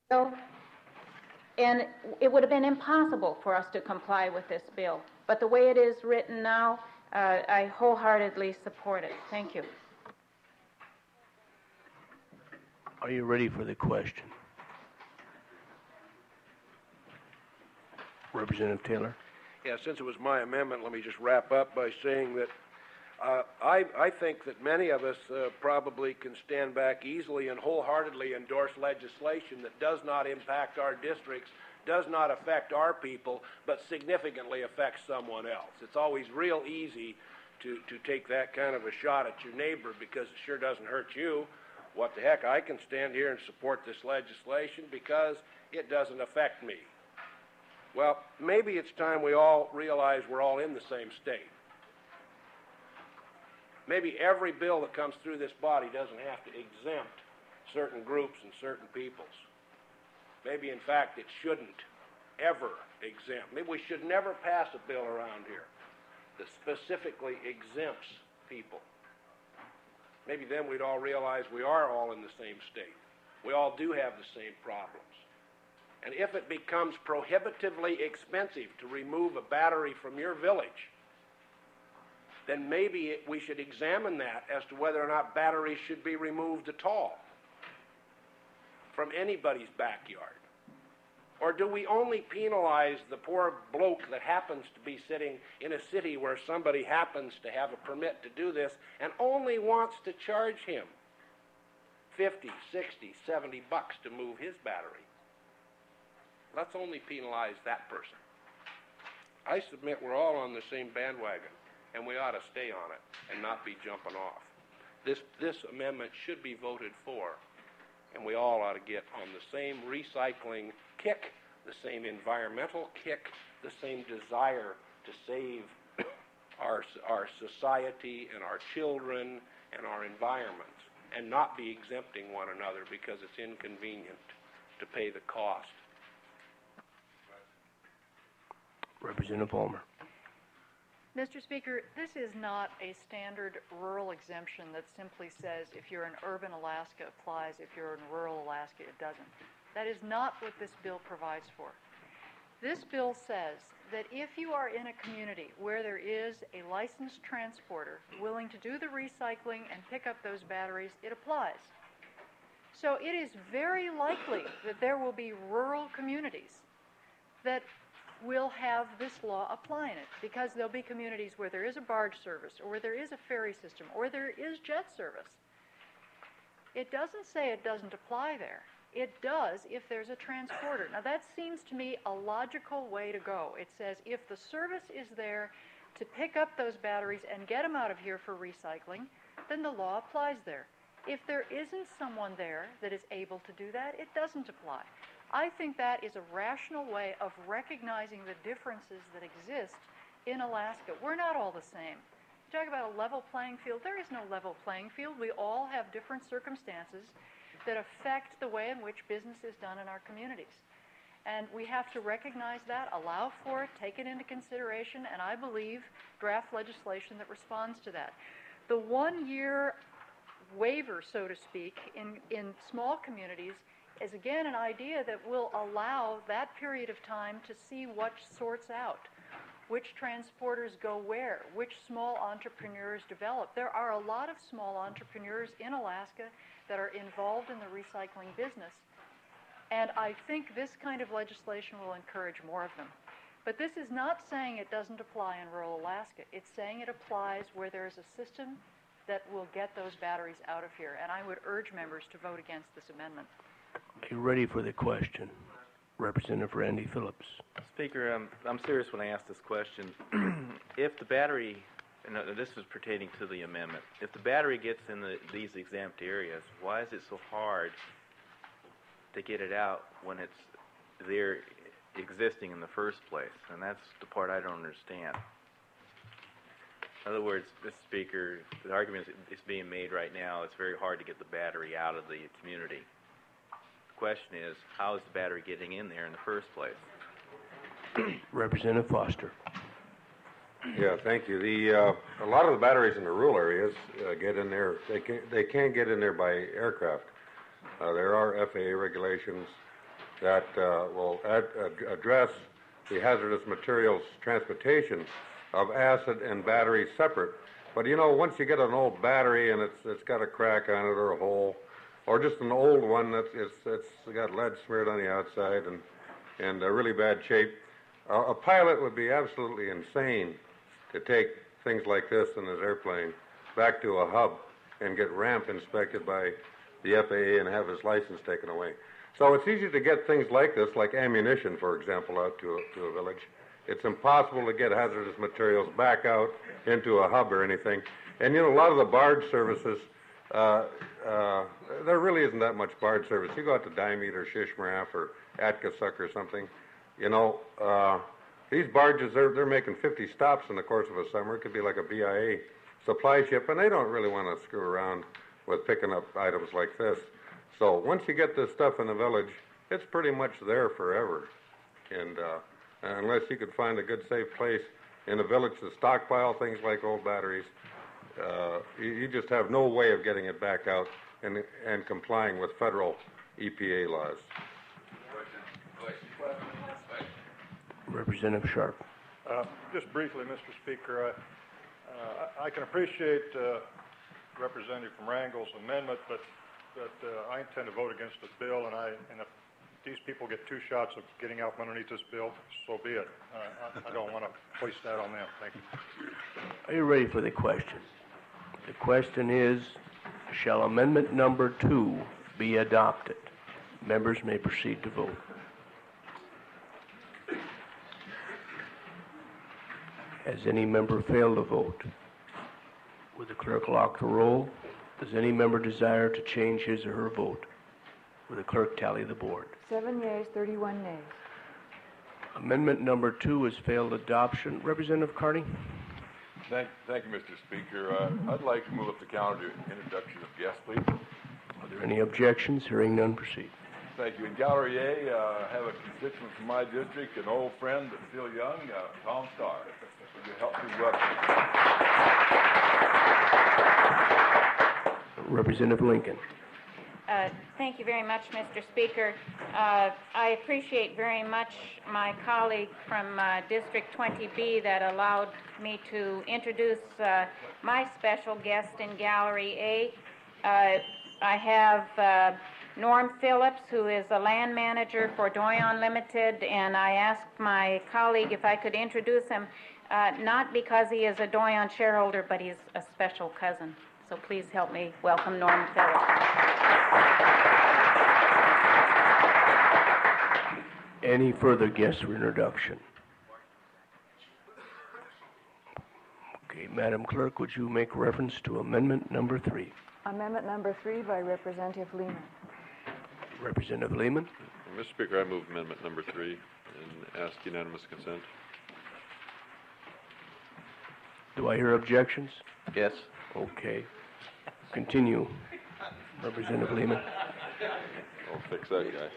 So, and it would have been impossible for us to comply with this bill. But the way it is written now, I wholeheartedly support it. Thank you. Are you ready for the question? Representative Taylor. Yeah, since it was my amendment, let me just wrap up by saying that I think that many of us probably can stand back easily and wholeheartedly endorse legislation that does not impact our districts, does not affect our people, but significantly affects someone else. It's always real easy to take that kind of a shot at your neighbor because it sure doesn't hurt you. What the heck, I can stand here and support this legislation because it doesn't affect me. Well, maybe it's time we all realize we're all in the same state. Maybe every bill that comes through this body doesn't have to exempt certain groups and certain peoples. Maybe, in fact, it shouldn't ever exempt. Maybe we should never pass a bill around here that specifically exempts people. Maybe then we'd all realize we are all in the same state. We all do have the same problems. And if it becomes prohibitively expensive to remove a battery from your village, then maybe we should examine that as to whether or not batteries should be removed at all from anybody's backyard. Or do we only penalize the poor bloke that happens to be sitting in a city where somebody happens to have a permit to do this and only wants to charge him 50, 60, 70 bucks to move his battery? Let's only penalize that person. I submit we're all on the same bandwagon, and we ought to stay on it and not be jumping off. This amendment should be voted for, and we all ought to get on the same recycling kick, the same environmental kick, the same desire to save our society and our children and our environments, and not be exempting one another because it's inconvenient to pay the cost. Representative Palmer. Mr. Speaker, this is not a standard rural exemption that simply says if you're in urban Alaska, it applies, if you're in rural Alaska, it doesn't. That is not what this bill provides for. This bill says that if you are in a community where there is a licensed transporter willing to do the recycling and pick up those batteries, it applies. So it is very likely that there will be rural communities that will have this law apply in it, because there'll be communities where there is a barge service, or where there is a ferry system, or there is jet service. It doesn't say it doesn't apply there. It does if there's a transporter. Now that seems to me a logical way to go. It says if the service is there to pick up those batteries and get them out of here for recycling, then the law applies there. If there isn't someone there that is able to do that, it doesn't apply. I think that is a rational way of recognizing the differences that exist in Alaska. We're not all the same. You talk about a level playing field. There is no level playing field. We all have different circumstances that affect the way in which business is done in our communities. And we have to recognize that, allow for it, take it into consideration, and I believe draft legislation that responds to that. The 1 year waiver, so to speak, in small communities is again an idea that will allow that period of time to see what sorts out, which transporters go where, which small entrepreneurs develop. There are a lot of small entrepreneurs in Alaska that are involved in the recycling business, and I think this kind of legislation will encourage more of them. But this is not saying it doesn't apply in rural Alaska. It's saying it applies where there is a system that will get those batteries out of here, and I would urge members to vote against this amendment. Are you ready for the question? Representative Randy Phillips. Speaker, I'm serious when I ask this question. If the battery, and this is pertaining to the amendment, if the battery gets in these exempt areas, why is it so hard to get it out when it's there existing in the first place? And that's the part I don't understand. In other words, Mr. Speaker, the argument is being made right now, it's very hard to get the battery out of the community. The question is, how is the battery getting in there in the first place? Representative Foster. Yeah, thank you. A lot of the batteries in the rural areas get in there. They can't get in there by aircraft. There are FAA regulations that will address the hazardous materials transportation of acid and batteries separate. But you know, once you get an old battery and it's got a crack on it or a hole, or just an old one that's got lead smeared on the outside and really bad shape, a pilot would be absolutely insane to take things like this in his airplane back to a hub and get ramp inspected by the FAA and have his license taken away. So it's easy to get things like this, like ammunition, for example, out to a village. It's impossible to get hazardous materials back out into a hub or anything. And, you know, a lot of the barge services, there really isn't that much barge service. You go out to Diomede or Shishmaref or Atkasuk or something, you know, these barges, they're making 50 stops in the course of a summer. It could be like a BIA supply ship, and they don't really want to screw around with picking up items like this. So once you get this stuff in the village, it's pretty much there forever. And unless you could find a good, safe place in the village to stockpile things like old batteries, you just have no way of getting it back out and complying with federal EPA laws. Representative Sharp. Just briefly, Mr. Speaker, I can appreciate Representative from Wrangell's amendment, but I intend to vote against this bill, and if these people get two shots of getting out from underneath this bill, so be it. I don't want to place that on them. Thank you. Are you ready for the question? The question is, shall amendment number 2 be adopted? Members may proceed to vote. Has any member failed to vote? Would the clerk lock the roll? Does any member desire to change his or her vote? Will the clerk tally the board? 7 yeas, 31 nays. Amendment number 2 has failed adoption. Representative Carney? Thank you, Mr. Speaker. I'd like to move up the calendar to introduction of guests, please. Are there any objections? Hearing none, proceed. Thank you. In Gallery A, I have a constituent from my district, an old friend but still young, Tom Starr. Would you help me welcome? Representative Lincoln. Thank you very much, Mr. Speaker. I appreciate very much my colleague from District 20B that allowed me to introduce my special guest in Gallery A. I have Norm Phillips, who is a land manager for Doyon Limited, and I asked my colleague if I could introduce him, not because he is a Doyon shareholder, but he's a special cousin. So please help me welcome Norm Phillips. Any further guests for introduction? Okay, Madam Clerk, would you make reference to amendment number 3? Amendment number 3 by Representative Lehman. Representative Lehman. Mr. Speaker, I move amendment number 3 and ask unanimous consent. Do I hear objections? Yes. Okay. Continue, Representative Lehman. I'll fix that guy.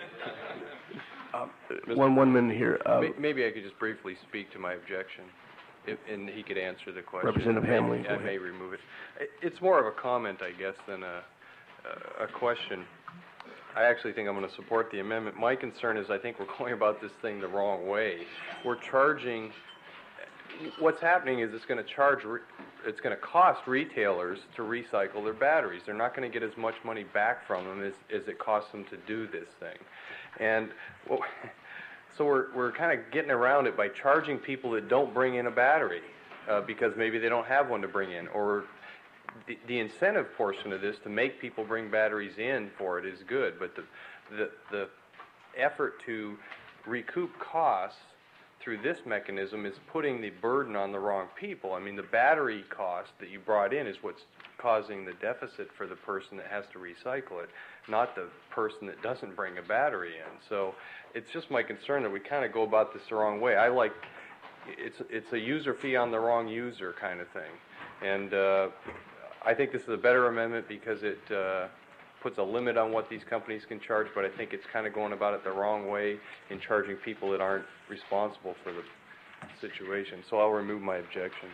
One minute here. Maybe I could just briefly speak to my objection, and he could answer the question. Representative Hamlin, I may remove it. It's more of a comment, I guess, than a question. I actually think I'm going to support the amendment. My concern is I think we're going about this thing the wrong way. We're charging. What's happening is it's going to cost retailers to recycle their batteries. They're not going to get as much money back from them as it costs them to do this thing. And so we're kind of getting around it by charging people that don't bring in a battery because maybe they don't have one to bring in. Or the incentive portion of this to make people bring batteries in for it is good, but the effort to recoup costs through this mechanism is putting the burden on the wrong people. I mean, the battery cost that you brought in is what's causing the deficit for the person that has to recycle it, not the person that doesn't bring a battery in. So it's just my concern that we kind of go about this the wrong way. It's a user fee on the wrong user kind of thing. And I think this is a better amendment because it puts a limit on what these companies can charge, but I think it's kind of going about it the wrong way in charging people that aren't responsible for the situation. So I'll remove my objection.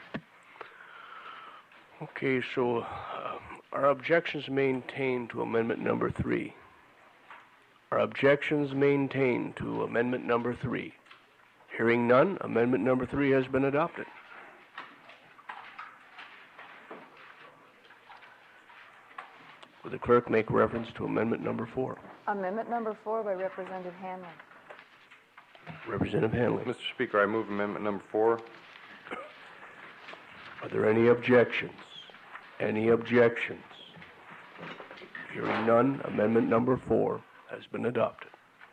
Okay, so are objections maintained to amendment number 3? Are objections maintained to amendment number 3? Hearing none, amendment number 3 has been adopted. Will the clerk make reference to amendment number 4? Amendment number 4 by Representative Hanley. Representative Hanley. Mr. Speaker, I move amendment number 4. Are there any objections? Any objections? Hearing none, amendment number 4 has been adopted.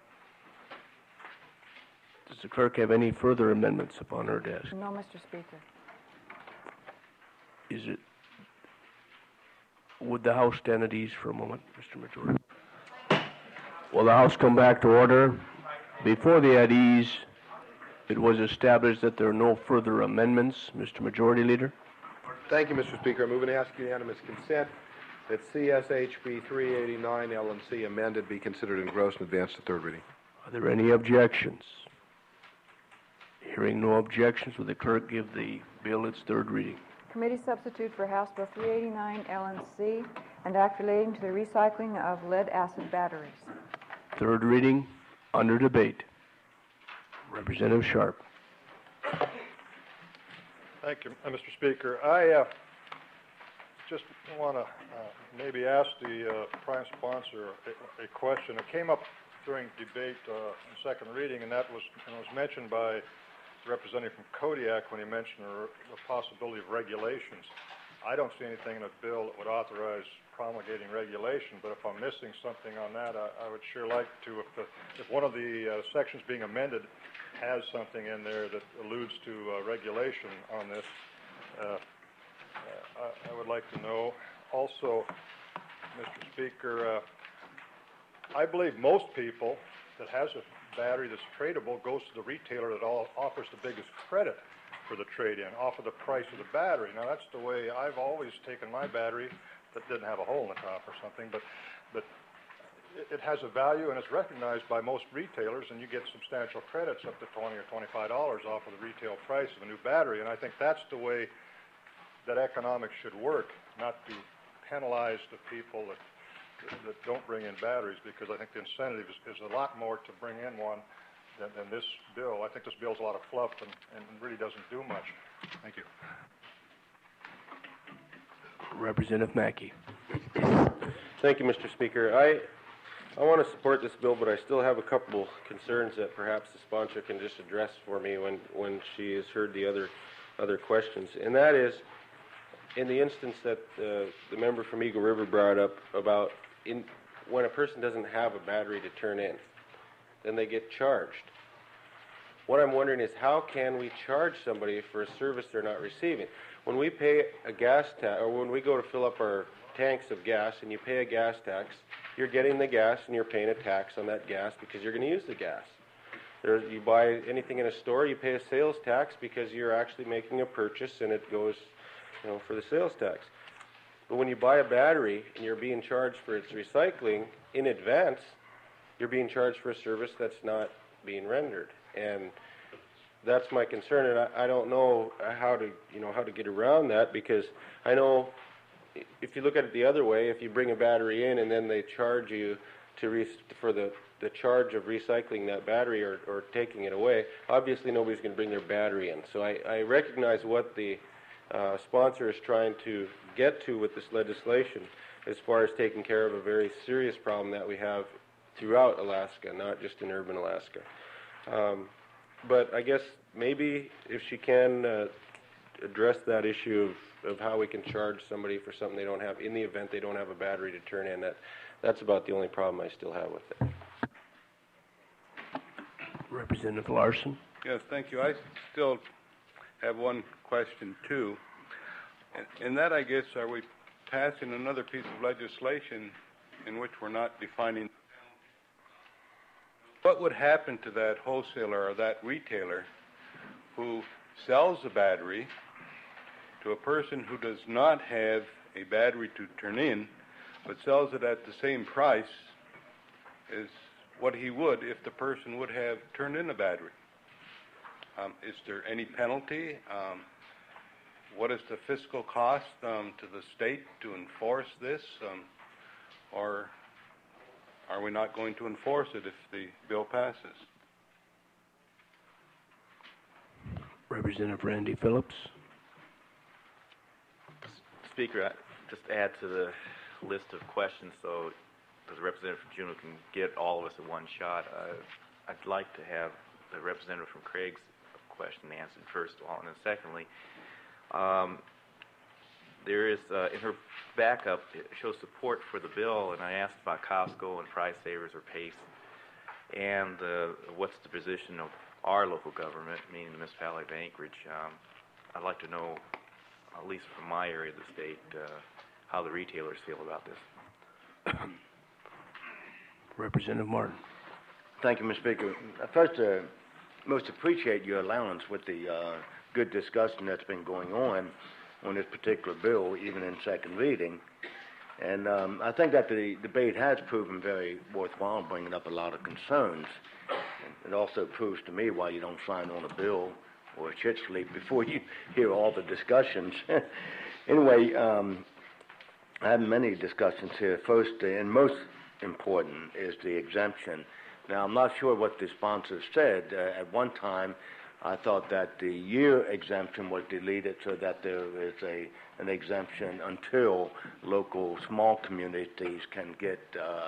Does the clerk have any further amendments upon her desk? No, Mr. Speaker. Is it, would the House stand at ease for a moment, Mr. Majority? Will the House come back to order? Before the at ease, it was established that there are no further amendments. Mr. Majority Leader? Thank you, Mr. Speaker. I move and ask unanimous consent that CSHB 389 L&C amended be considered engrossed and advanced to third reading. Are there any objections? Hearing no objections, will the clerk give the bill its third reading? Committee substitute for House Bill 389 L&C and act relating to the recycling of lead-acid batteries. Third reading, under debate. Representative Sharp. Thank you, Mr. Speaker. I just want to maybe ask the prime sponsor a question. It came up during debate in second reading, and that was mentioned by the representative from Kodiak when he mentioned the possibility of regulations. I don't see anything in the bill that would authorize promulgating regulation, but if I'm missing something on that, I would sure like to. If one of the sections being amended has something in there that alludes to regulation on this, I would like to know. Also, Mr. Speaker, I believe most people that has a battery that's tradable goes to the retailer that offers the biggest credit for the trade-in, off of the price of the battery. Now, that's the way I've always taken my battery that didn't have a hole in the top or something, but it has a value and it's recognized by most retailers, and you get substantial credits up to $20 or $25 off of the retail price of a new battery. And I think that's the way that economics should work, not to penalize the people that don't bring in batteries, because I think the incentive is a lot more to bring in one than this bill. I think this bill's a lot of fluff and really doesn't do much. Thank you. Representative Mackey. Thank you, Mr. Speaker. I want to support this bill, but I still have a couple concerns that perhaps the sponsor can just address for me when she has heard the other questions. And that is, in the instance that the member from Eagle River brought up about when a person doesn't have a battery to turn in, then they get charged. What I'm wondering is, how can we charge somebody for a service they're not receiving? When we pay a gas tax, or when we go to fill up our tanks of gas and you pay a gas tax, you're getting the gas and you're paying a tax on that gas because you're going to use the gas. You buy anything in a store, you pay a sales tax because you're actually making a purchase and it goes, for the sales tax. But when you buy a battery and you're being charged for its recycling in advance, you're being charged for a service that's not being rendered. And that's my concern, and I don't know how to get around that, because I know if you look at it the other way, if you bring a battery in and then they charge you for the charge of recycling that battery or taking it away, obviously nobody's going to bring their battery in. So I recognize what the sponsor is trying to get to with this legislation as far as taking care of a very serious problem that we have throughout Alaska, not just in urban Alaska. But I guess maybe if she can address that issue of how we can charge somebody for something they don't have in the event they don't have a battery to turn in, that's about the only problem I still have with it. Representative Larson. Yes, thank you. I still have one question too, and that, I guess, are we passing another piece of legislation in which we're not defining what would happen to that wholesaler or that retailer who sells a battery to a person who does not have a battery to turn in, but sells it at the same price as what he would if the person would have turned in a battery? Is there any penalty? What is the fiscal cost to the state to enforce this? Or are we not going to enforce it if the bill passes? Representative Randy Phillips. Speaker, just add to the list of questions so the representative from Juneau can get all of us at one shot. I'd like to have the representative from Craig's question answered first of all, and then secondly, there is in her backup it shows support for the bill, and I asked about Costco and Price Savers or Pace, and what's the position of our local government, meaning the municipality of Anchorage. I'd like to know, at least from my area of the state, how the retailers feel about this. Representative Martin. Thank you, Mr. Speaker. First, most appreciate your allowance with the good discussion that's been going on this particular bill, even in second reading. And I think that the debate has proven very worthwhile, bringing up a lot of concerns. It also proves to me why you don't sign on a bill or a shit sleep before you hear all the discussions. Anyway, I have many discussions here. First, and most important, is the exemption. Now, I'm not sure what the sponsor said. At one time, I thought that the year exemption was deleted so that there is an exemption until local small communities can get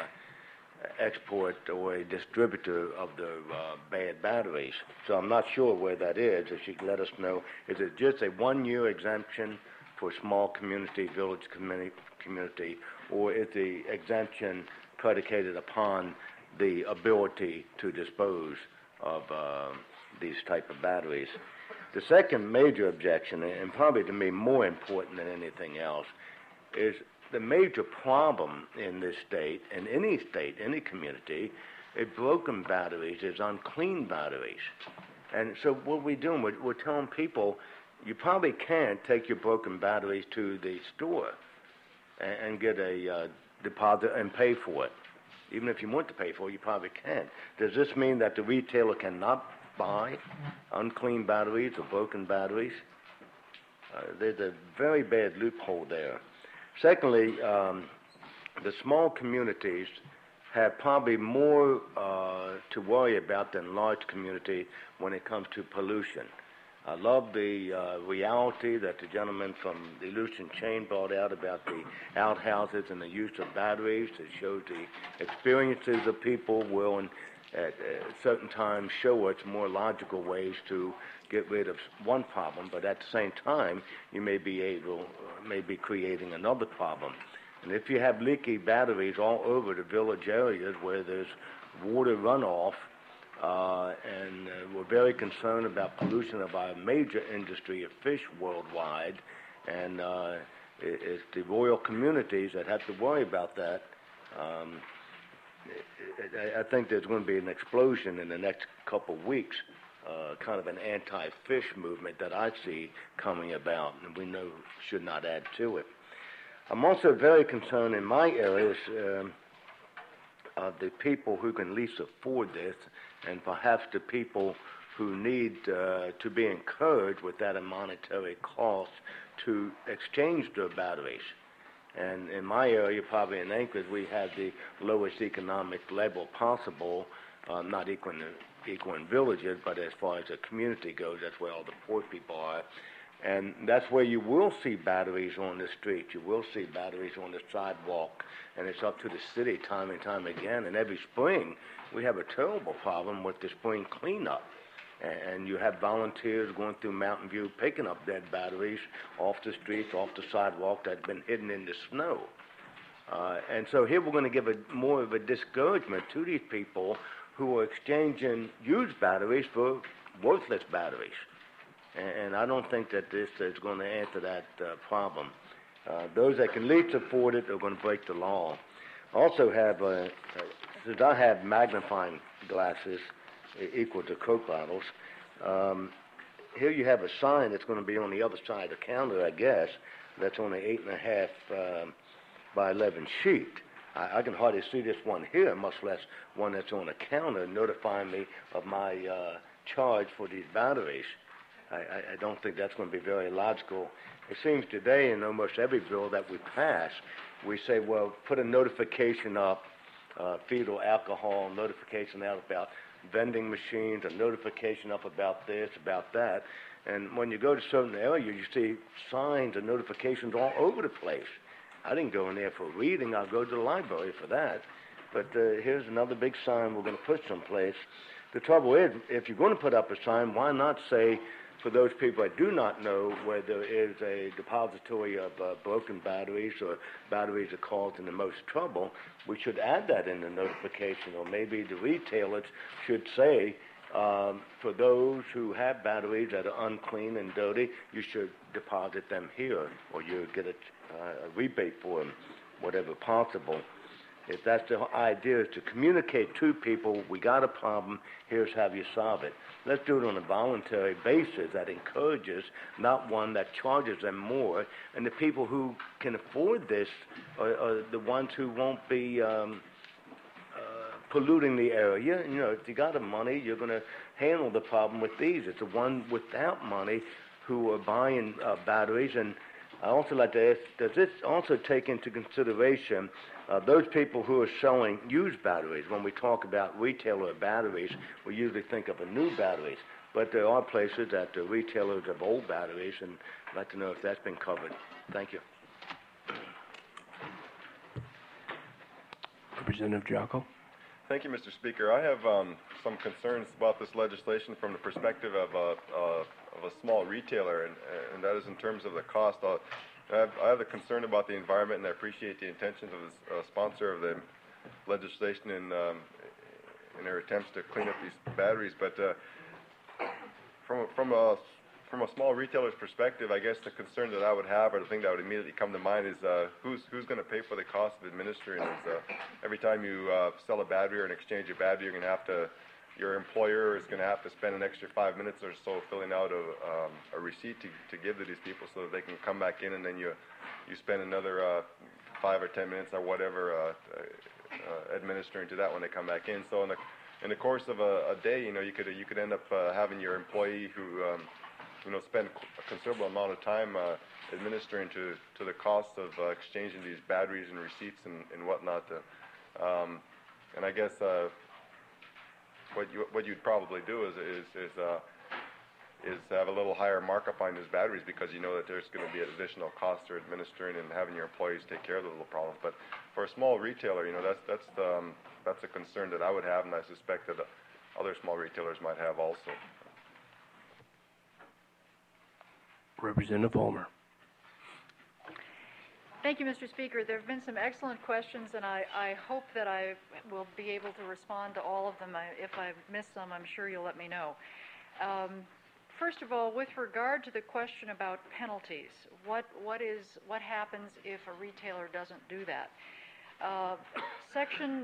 export or a distributor of the bad batteries. So I'm not sure where that is. If she could let us know, is it just a one-year exemption for small community, village community, or is the exemption predicated upon the ability to dispose of these type of batteries? The second major objection, and probably to me more important than anything else, is the major problem in this state, in any state, any community, is broken batteries, is unclean batteries. And so what we're doing, we're telling people, you probably can't take your broken batteries to the store and get a deposit and pay for it. Even if you want to pay for it, you probably can't. Does this mean that the retailer cannot buy unclean batteries or broken batteries? There's a very bad loophole there. Secondly, the small communities have probably more to worry about than large community when it comes to pollution. I love the reality that the gentleman from the Aleutian Chain brought out about the outhouses and the use of batteries. It shows the experiences of people will, at certain times, show us more logical ways to get rid of one problem, but at the same time, you may be creating another problem. And if you have leaky batteries all over the village areas where there's water runoff, and we're very concerned about pollution of our major industry of fish worldwide, and it's the rural communities that have to worry about that. I think there's going to be an explosion in the next couple of weeks, kind of an anti-fish movement that I see coming about, and we know should not add to it. I'm also very concerned in my areas of the people who can least afford this, and perhaps the people who need to be encouraged with that monetary cost to exchange their batteries. And in my area, probably in Anchorage, we have the lowest economic level possible, not equal in villages, but as far as the community goes, that's where all the poor people are. And that's where you will see batteries on the street. You will see batteries on the sidewalk. And it's up to the city time and time again. And every spring, we have a terrible problem with the spring cleanup. And you have volunteers going through Mountain View picking up dead batteries off the streets, off the sidewalk that have been hidden in the snow. And so here we're going to give more of a discouragement to these people who are exchanging used batteries for worthless batteries. And I don't think that this is going to answer that problem. Those that can least afford it are going to break the law. Also have, since I have magnifying glasses equal to Coke bottles, here you have a sign that's going to be on the other side of the counter, I guess, that's on an 8.5 by 11 sheet. I can hardly see this one here, much less one that's on a counter notifying me of my charge for these batteries. I don't think that's going to be very logical. It seems today in almost every bill that we pass, we say, well, put a notification up fetal alcohol, notification out about vending machines, a notification up about this, about that. And when you go to certain areas, you see signs and notifications all over the place. I didn't go in there for reading. I'll go to the library for that. But here's another big sign we're going to put someplace. The trouble is, if you're going to put up a sign, why not say, for those people that do not know where there is a depository of broken batteries or batteries that causing the most trouble, we should add that in the notification. Or maybe the retailers should say, for those who have batteries that are unclean and dirty, you should deposit them here, or you get a rebate for them, whatever possible. If that's the idea, is to communicate to people, we got a problem, here's how you solve it. Let's do it on a voluntary basis that encourages, not one that charges them more. And the people who can afford this are the ones who won't be polluting the area. You know, if you got the money, you're going to handle the problem with these. It's the one without money who are buying batteries. And I also like to ask, does this also take into consideration those people who are selling used batteries? When we talk about retailer batteries, we usually think of the new batteries. But there are places that the retailers of old batteries, and I'd like to know if that's been covered. Thank you. Representative Jocko. Thank you, Mr. Speaker. I have some concerns about this legislation from the perspective of a small retailer, and that is in terms of the cost. I have a concern about the environment, and I appreciate the intentions of the sponsor of the legislation in their attempts to clean up these batteries. But from a small retailer's perspective, I guess the concern that I would have, or the thing that would immediately come to mind, is who's going to pay for the cost of administering this? Every time you sell a battery or an exchange a battery, you're going to have to. Your employer is going to have to spend an extra 5 minutes or so filling out a receipt to give to these people so that they can come back in, and then you spend another 5 or 10 minutes or whatever administering to that when they come back in. So in the course of a day, you could end up having your employee who spend a considerable amount of time administering to the cost of exchanging these batteries and receipts and whatnot. And I guess what you'd probably do is have a little higher markup on these batteries, because you know that there's going to be additional costs for administering and having your employees take care of the little problems. But for a small retailer, that's a concern that I would have, and I suspect that other small retailers might have also. Representative Ulmer. Thank you, Mr. Speaker. There have been some excellent questions, and I hope that I will be able to respond to all of them. If I've missed some, I'm sure you'll let me know. First of all, with regard to the question about penalties, what happens if a retailer doesn't do that? Section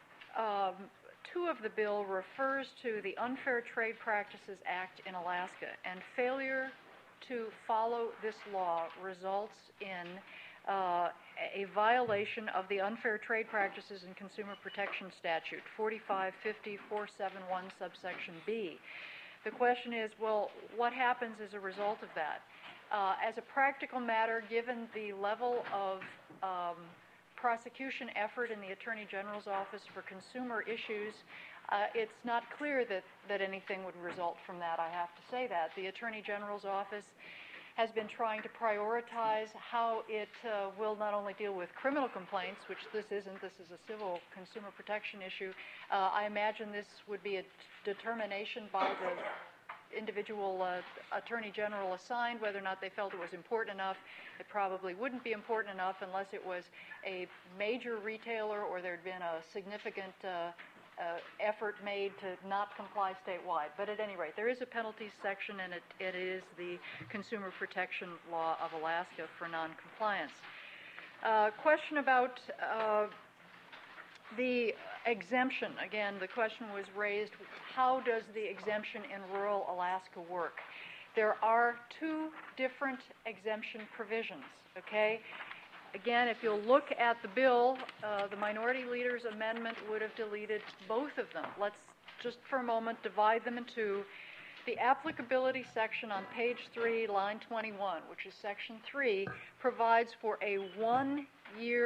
2 of the bill refers to the Unfair Trade Practices Act in Alaska, and failure to follow this law results in a violation of the Unfair Trade Practices and Consumer Protection Statute, 4550-471 subsection B. The question is, well, what happens as a result of that? As a practical matter, given the level of prosecution effort in the Attorney General's Office for Consumer Issues, it's not clear that anything would result from that, I have to say that. The Attorney General's Office has been trying to prioritize how it will not only deal with criminal complaints, which this isn't, this is a civil consumer protection issue. I imagine this would be a determination by the individual Attorney General assigned whether or not they felt it was important enough. It probably wouldn't be important enough unless it was a major retailer or there had been a significant effort made to not comply statewide. But at any rate, there is a penalties section, and it is the Consumer Protection Law of Alaska for noncompliance. Question about the exemption. Again, the question was raised, how does the exemption in rural Alaska work? There are two different exemption provisions, okay? Again, if you'll look at the bill, the minority leader's amendment would have deleted both of them. Let's just for a moment divide them in two. The applicability section on page 3, line 21, which is section 3, provides for a 1-year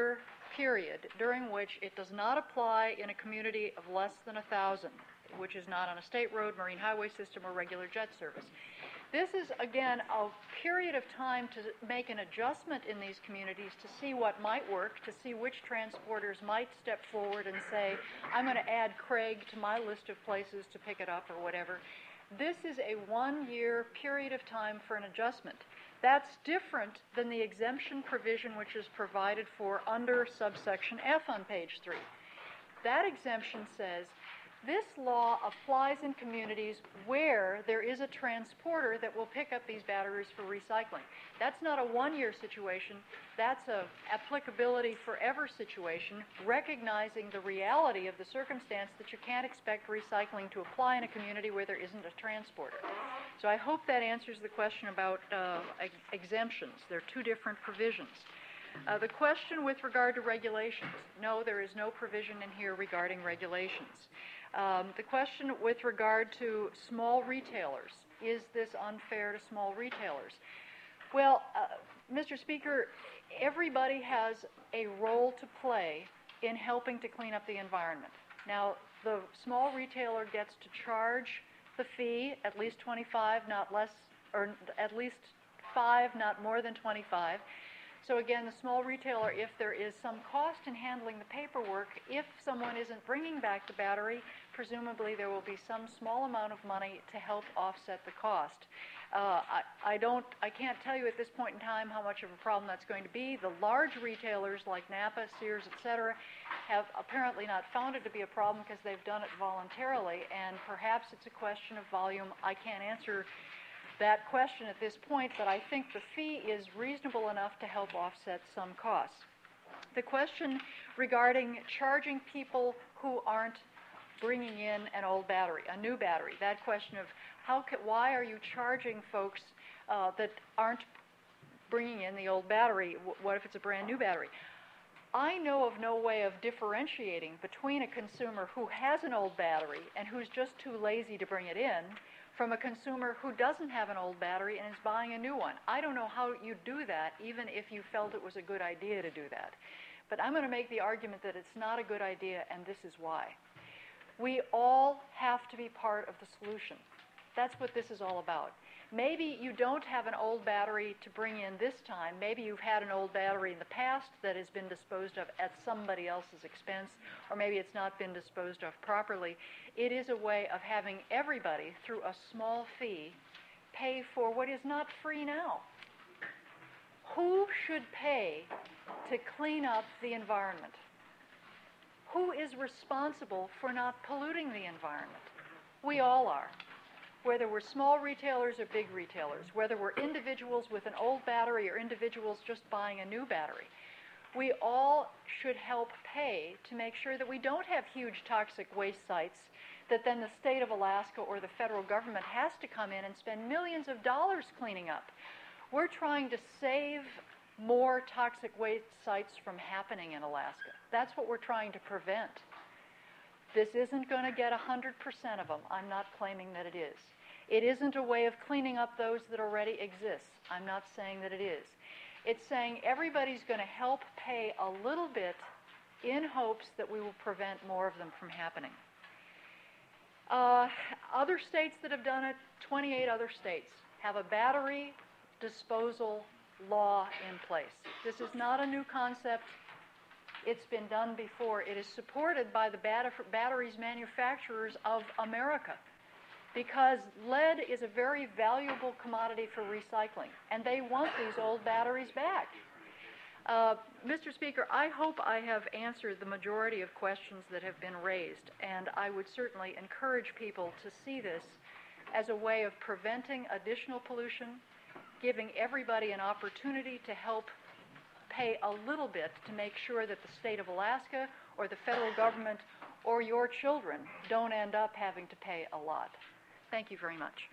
period during which it does not apply in a community of less than 1,000, which is not on a state road, marine highway system, or regular jet service. This is, again, a period of time to make an adjustment in these communities to see what might work, to see which transporters might step forward and say, I'm going to add Craig to my list of places to pick it up or whatever. This is a 1-year period of time for an adjustment. That's different than the exemption provision which is provided for under subsection F on page 3. That exemption says this law applies in communities where there is a transporter that will pick up these batteries for recycling. That's not a 1-year situation. That's a applicability forever situation, recognizing the reality of the circumstance that you can't expect recycling to apply in a community where there isn't a transporter. So I hope that answers the question about exemptions. There are 2 different provisions. The question with regard to regulations, no, there is no provision in here regarding regulations. The question with regard to small retailers, is this unfair to small retailers? Well, Mr. Speaker, everybody has a role to play in helping to clean up the environment. Now, the small retailer gets to charge the fee, at least 25, not less, or at least 5, not more than 25. So again, the small retailer, if there is some cost in handling the paperwork, if someone isn't bringing back the battery, presumably there will be some small amount of money to help offset the cost. I can't tell you at this point in time how much of a problem that's going to be. The large retailers like Napa, Sears, etc., have apparently not found it to be a problem because they've done it voluntarily, and perhaps it's a question of volume. I can't answer that question at this point, but I think the fee is reasonable enough to help offset some costs. The question regarding charging people who aren't bringing in an old battery, a new battery, that question of why are you charging folks that aren't bringing in the old battery? What if it's a brand new battery? I know of no way of differentiating between a consumer who has an old battery and who's just too lazy to bring it in from a consumer who doesn't have an old battery and is buying a new one. I don't know how you do that, even if you felt it was a good idea to do that. But I'm going to make the argument that it's not a good idea, and this is why. We all have to be part of the solution. That's what this is all about. Maybe you don't have an old battery to bring in this time. Maybe you've had an old battery in the past that has been disposed of at somebody else's expense, or maybe it's not been disposed of properly. It is a way of having everybody, through a small fee, pay for what is not free now. Who should pay to clean up the environment? Who is responsible for not polluting the environment? We all are. Whether we're small retailers or big retailers, whether we're individuals with an old battery or individuals just buying a new battery, we all should help pay to make sure that we don't have huge toxic waste sites that then the state of Alaska or the federal government has to come in and spend millions of dollars cleaning up. We're trying to save more toxic waste sites from happening in Alaska. That's what we're trying to prevent. This isn't going to get 100% of them. I'm not claiming that it is. It isn't a way of cleaning up those that already exist. I'm not saying that it is. It's saying everybody's going to help pay a little bit in hopes that we will prevent more of them from happening. Other states that have done it, 28 other states, have a battery disposal law in place. This is not a new concept. It's been done before. It is supported by the batteries manufacturers of America because lead is a very valuable commodity for recycling, and they want these old batteries back. Mr. Speaker, I hope I have answered the majority of questions that have been raised, and I would certainly encourage people to see this as a way of preventing additional pollution, giving everybody an opportunity to help pay a little bit to make sure that the state of Alaska or the federal government or your children don't end up having to pay a lot. Thank you very much.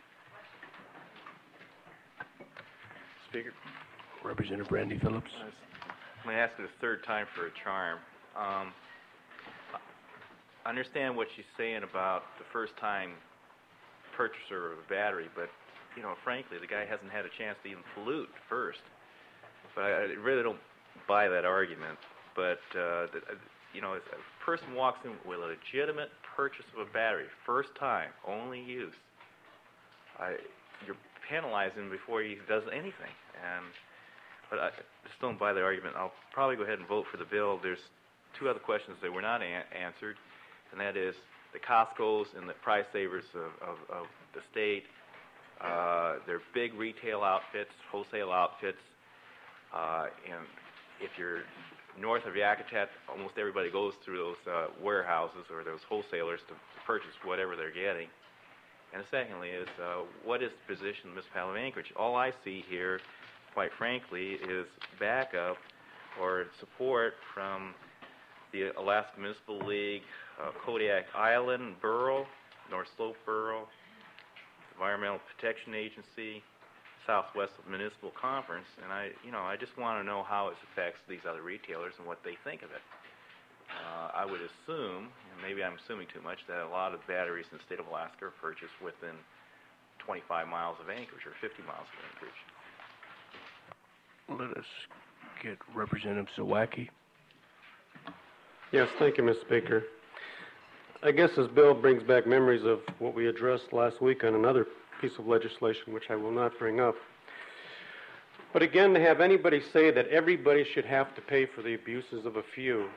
Speaker. Representative Randy Phillips. I'm going to ask it a third time for a charm. I understand what she's saying about the first-time purchaser of a battery, but, you know, frankly, the guy hasn't had a chance to even pollute first. But I really don't buy that argument. but you know, if a person walks in with a legitimate purchase of a battery, first time, only use, you're penalizing him before he does anything. But I just don't buy the argument. I'll probably go ahead and vote for the bill. There's two other questions that were not answered, and that is the Costco's and the Price Savers of the state. They're big retail outfits, wholesale outfits, and if you're north of Yakutat, almost everybody goes through those warehouses or those wholesalers to purchase whatever they're getting. And secondly is, what is the position of the municipality of Anchorage? All I see here, quite frankly, is backup or support from the Alaska Municipal League, Kodiak Island Borough, North Slope Borough, Environmental Protection Agency, Southwest Municipal Conference, and I just want to know how it affects these other retailers and what they think of it. I would assume, and maybe I'm assuming too much, that a lot of batteries in the state of Alaska are purchased within 25 miles of Anchorage or 50 miles of Anchorage. Let us get Representative Zawacki. Yes, thank you, Mr. Speaker. I guess this bill brings back memories of what we addressed last week on another piece of legislation, which I will not bring up. But again, to have anybody say that everybody should have to pay for the abuses of a few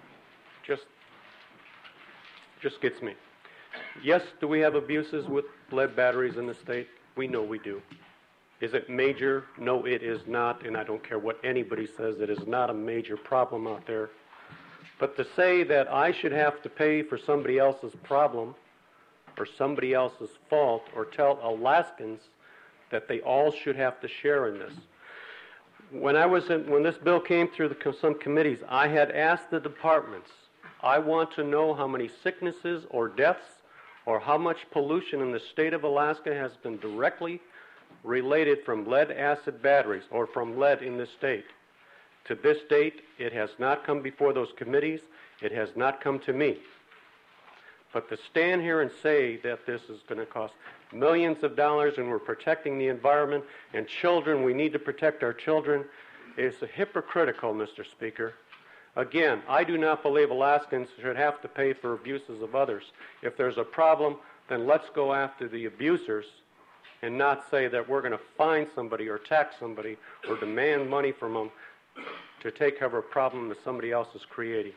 just gets me. Yes, do we have abuses with lead batteries in the state? We know we do. Is it major? No, it is not, and I don't care what anybody says, it is not a major problem out there. But to say that I should have to pay for somebody else's problem or somebody else's fault, or tell Alaskans that they all should have to share in this. When this bill came through some committees, I had asked the departments, I want to know how many sicknesses or deaths or how much pollution in the state of Alaska has been directly related from lead-acid batteries or from lead in this state. To this date, it has not come before those committees. It has not come to me. But to stand here and say that this is going to cost millions of dollars and we're protecting the environment and children, we need to protect our children, is hypocritical, Mr. Speaker. Again, I do not believe Alaskans should have to pay for abuses of others. If there's a problem, then let's go after the abusers and not say that we're going to fine somebody or tax somebody or demand money from them to take care of a problem that somebody else is creating.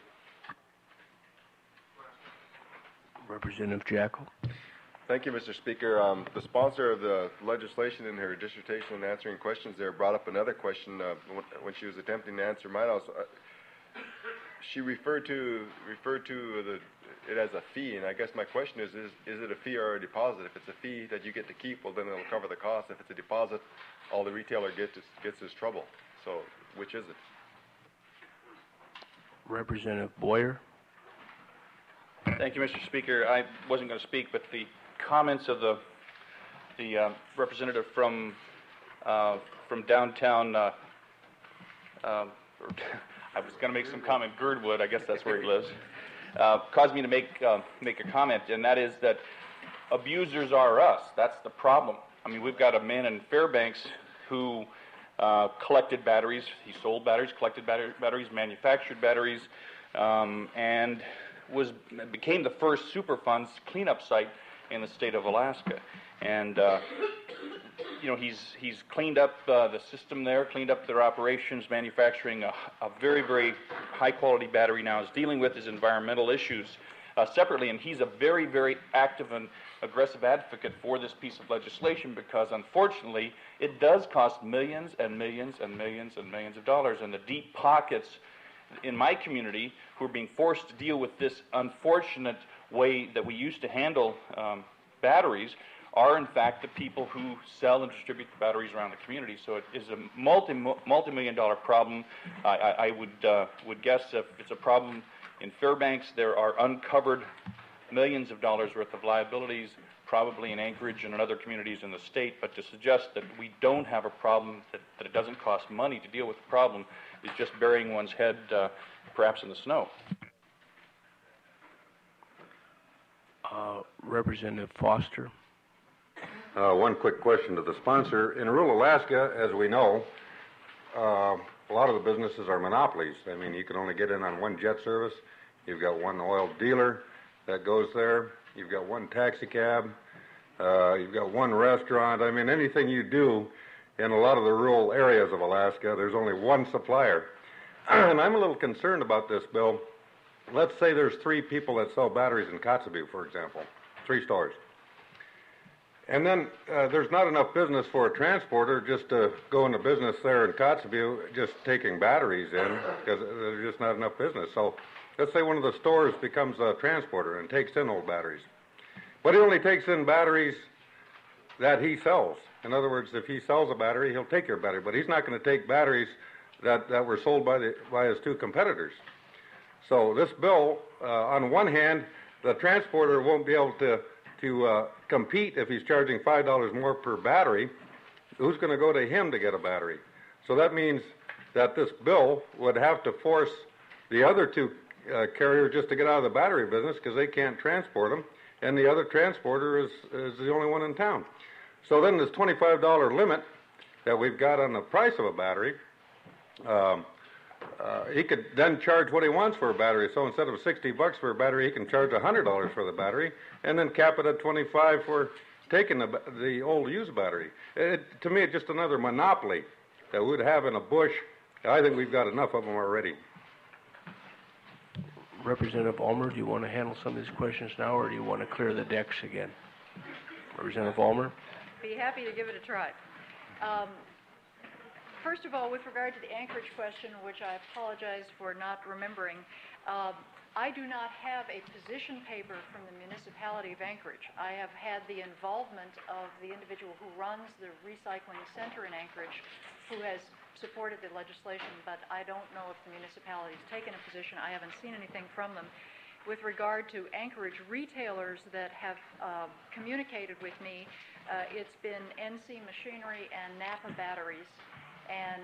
Representative Jackal. Thank you, Mr. Speaker. The sponsor of the legislation in her dissertation and answering questions there brought up another question when she was attempting to answer mine. Also, she referred to it as a fee, and I guess my question is it a fee or a deposit? If it's a fee that you get to keep, well, then it'll cover the cost. If it's a deposit, all the retailer gets is trouble. So, which is it? Representative Boyer. Thank you, Mr. Speaker. I wasn't going to speak, but the comments of the representative from downtown, I was going to make some comment, Girdwood, I guess that's where he lives, caused me to make a comment, and that is that abusers are us. That's the problem. I mean, we've got a man in Fairbanks who collected batteries. He sold batteries, collected batteries, manufactured batteries, and became the first Superfunds cleanup site in the state of Alaska. And he's cleaned up the system there, cleaned up their operations, manufacturing a very, very high quality battery now. Is dealing with his environmental issues separately, and he's a very, very active and aggressive advocate for this piece of legislation because, unfortunately, it does cost millions and millions and millions and millions of dollars, and the deep pockets in my community who are being forced to deal with this unfortunate way that we used to handle batteries are in fact the people who sell and distribute the batteries around the community. So it is a multi-million-dollar problem. I would guess if it's a problem in Fairbanks, there are uncovered millions of dollars worth of liabilities, probably in Anchorage and in other communities in the state. But to suggest that we don't have a problem, that it doesn't cost money to deal with the problem, is just burying one's head perhaps in the snow. Representative Foster. One quick question to the sponsor. In rural Alaska, as we know, a lot of the businesses are monopolies. I mean, you can only get in on one jet service. You've got one oil dealer that goes there. You've got one taxi cab. You've got one restaurant. I mean, anything you do in a lot of the rural areas of Alaska, there's only one supplier. And I'm a little concerned about this, Bill. Let's say there's 3 people that sell batteries in Kotzebue, for example, 3 stores. And then there's not enough business for a transporter just to go into business there in Kotzebue just taking batteries in, because there's just not enough business. So let's say one of the stores becomes a transporter and takes in old batteries. But he only takes in batteries that he sells. In other words, if he sells a battery, he'll take your battery. But he's not going to take batteries that were sold by his 2 competitors. So this bill, on one hand, the transporter won't be able to compete if he's charging $5 more per battery. Who's going to go to him to get a battery? So that means that this bill would have to force the other 2 carriers just to get out of the battery business because they can't transport them, and the other transporter is the only one in town. So then this $25 limit that we've got on the price of a battery, he could then charge what he wants for a battery. So instead of $60 for a battery, he can charge $100 for the battery, and then cap it at $25 for taking the old used battery. To me, it's just another monopoly that we'd have in a bush. I think we've got enough of them already. Representative Ulmer, do you want to handle some of these questions now, or do you want to clear the decks again? Representative Ulmer? Be happy to give it a try. First of all, with regard to the Anchorage question, which I apologize for not remembering, I do not have a position paper from the municipality of Anchorage. I have had the involvement of the individual who runs the recycling center in Anchorage, who has supported the legislation, but I don't know if the municipality's taken a position. I haven't seen anything from them. With regard to Anchorage retailers that have communicated with me, it's been NC Machinery and Napa Batteries and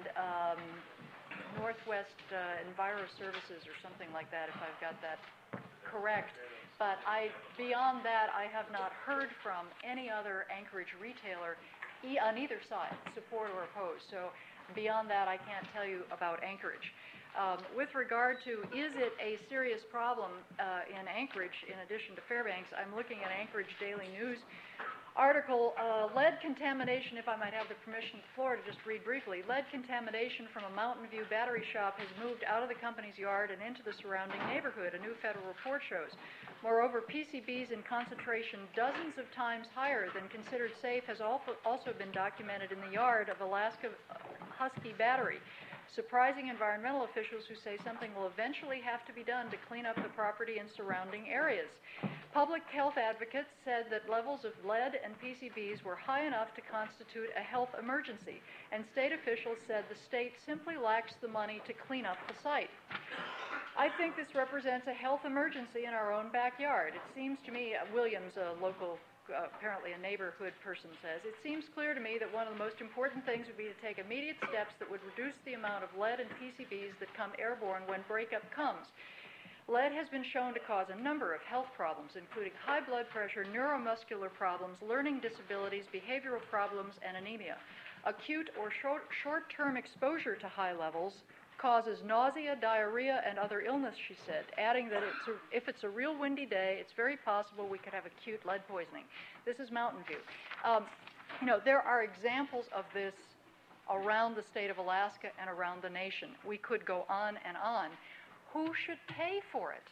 Northwest Enviro Services or something like that, if I've got that correct. But beyond that, I have not heard from any other Anchorage retailer on either side, support or oppose. So beyond that, I can't tell you about Anchorage. With regard to, is it a serious problem in Anchorage in addition to Fairbanks, I'm looking at Anchorage Daily News article, lead contamination, if I might have the permission of the floor to just read briefly. Lead contamination from a Mountain View battery shop has moved out of the company's yard and into the surrounding neighborhood, a new federal report shows. Moreover, PCBs in concentration dozens of times higher than considered safe has also been documented in the yard of Alaska Husky Battery. Surprising environmental officials who say something will eventually have to be done to clean up the property and surrounding areas. Public health advocates said that levels of lead and PCBs were high enough to constitute a health emergency, and state officials said the state simply lacks the money to clean up the site. I think this represents a health emergency in our own backyard. It seems to me, Williams, a local apparently a neighborhood person says, it seems clear to me that one of the most important things would be to take immediate steps that would reduce the amount of lead and PCBs that come airborne when breakup comes. Lead has been shown to cause a number of health problems, including high blood pressure, neuromuscular problems, learning disabilities, behavioral problems, and anemia. Acute or short-term exposure to high levels causes nausea, diarrhea, and other illness, she said, adding that if it's a real windy day, it's very possible we could have acute lead poisoning. This is Mountain View. There are examples of this around the state of Alaska and around the nation. We could go on and on. Who should pay for it?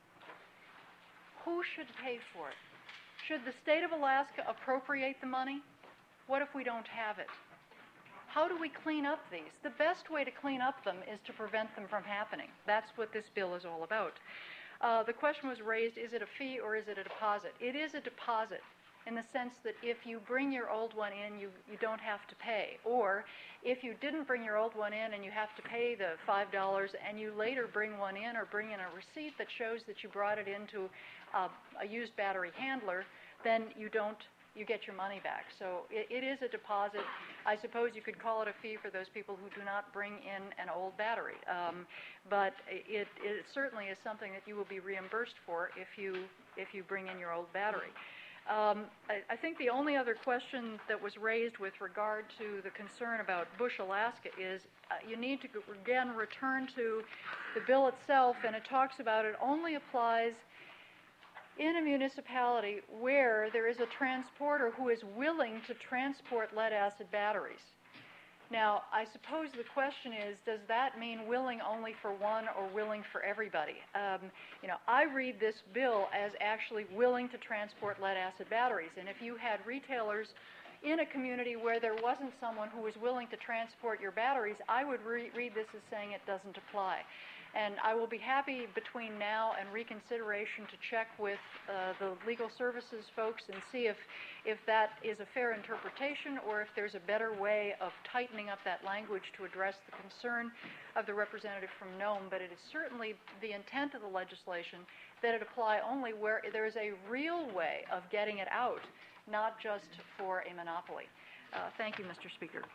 Who should pay for it? Should the state of Alaska appropriate the money? What if we don't have it? How do we clean up these? The best way to clean up them is to prevent them from happening. That's what this bill is all about. The question was raised, is it a fee or is it a deposit? It is a deposit in the sense that if you bring your old one in, you don't have to pay. Or if you didn't bring your old one in and you have to pay the $5 and you later bring one in or bring in a receipt that shows that you brought it into a used battery handler, then you get your money back. So it is a deposit. I suppose you could call it a fee for those people who do not bring in an old battery. But it certainly is something that you will be reimbursed for if you bring in your old battery. I think the only other question that was raised with regard to the concern about Bush, Alaska is you need to, again, return to the bill itself, and it talks about it only applies in a municipality where there is a transporter who is willing to transport lead-acid batteries. Now, I suppose the question is, does that mean willing only for one or willing for everybody? I read this bill as actually willing to transport lead-acid batteries, and if you had retailers in a community where there wasn't someone who was willing to transport your batteries, I would read this as saying it doesn't apply. And I will be happy between now and reconsideration to check with the legal services folks and see if that is a fair interpretation or if there's a better way of tightening up that language to address the concern of the representative from Nome. But it is certainly the intent of the legislation that it apply only where there is a real way of getting it out, not just for a monopoly. Thank you, Mr. Speaker.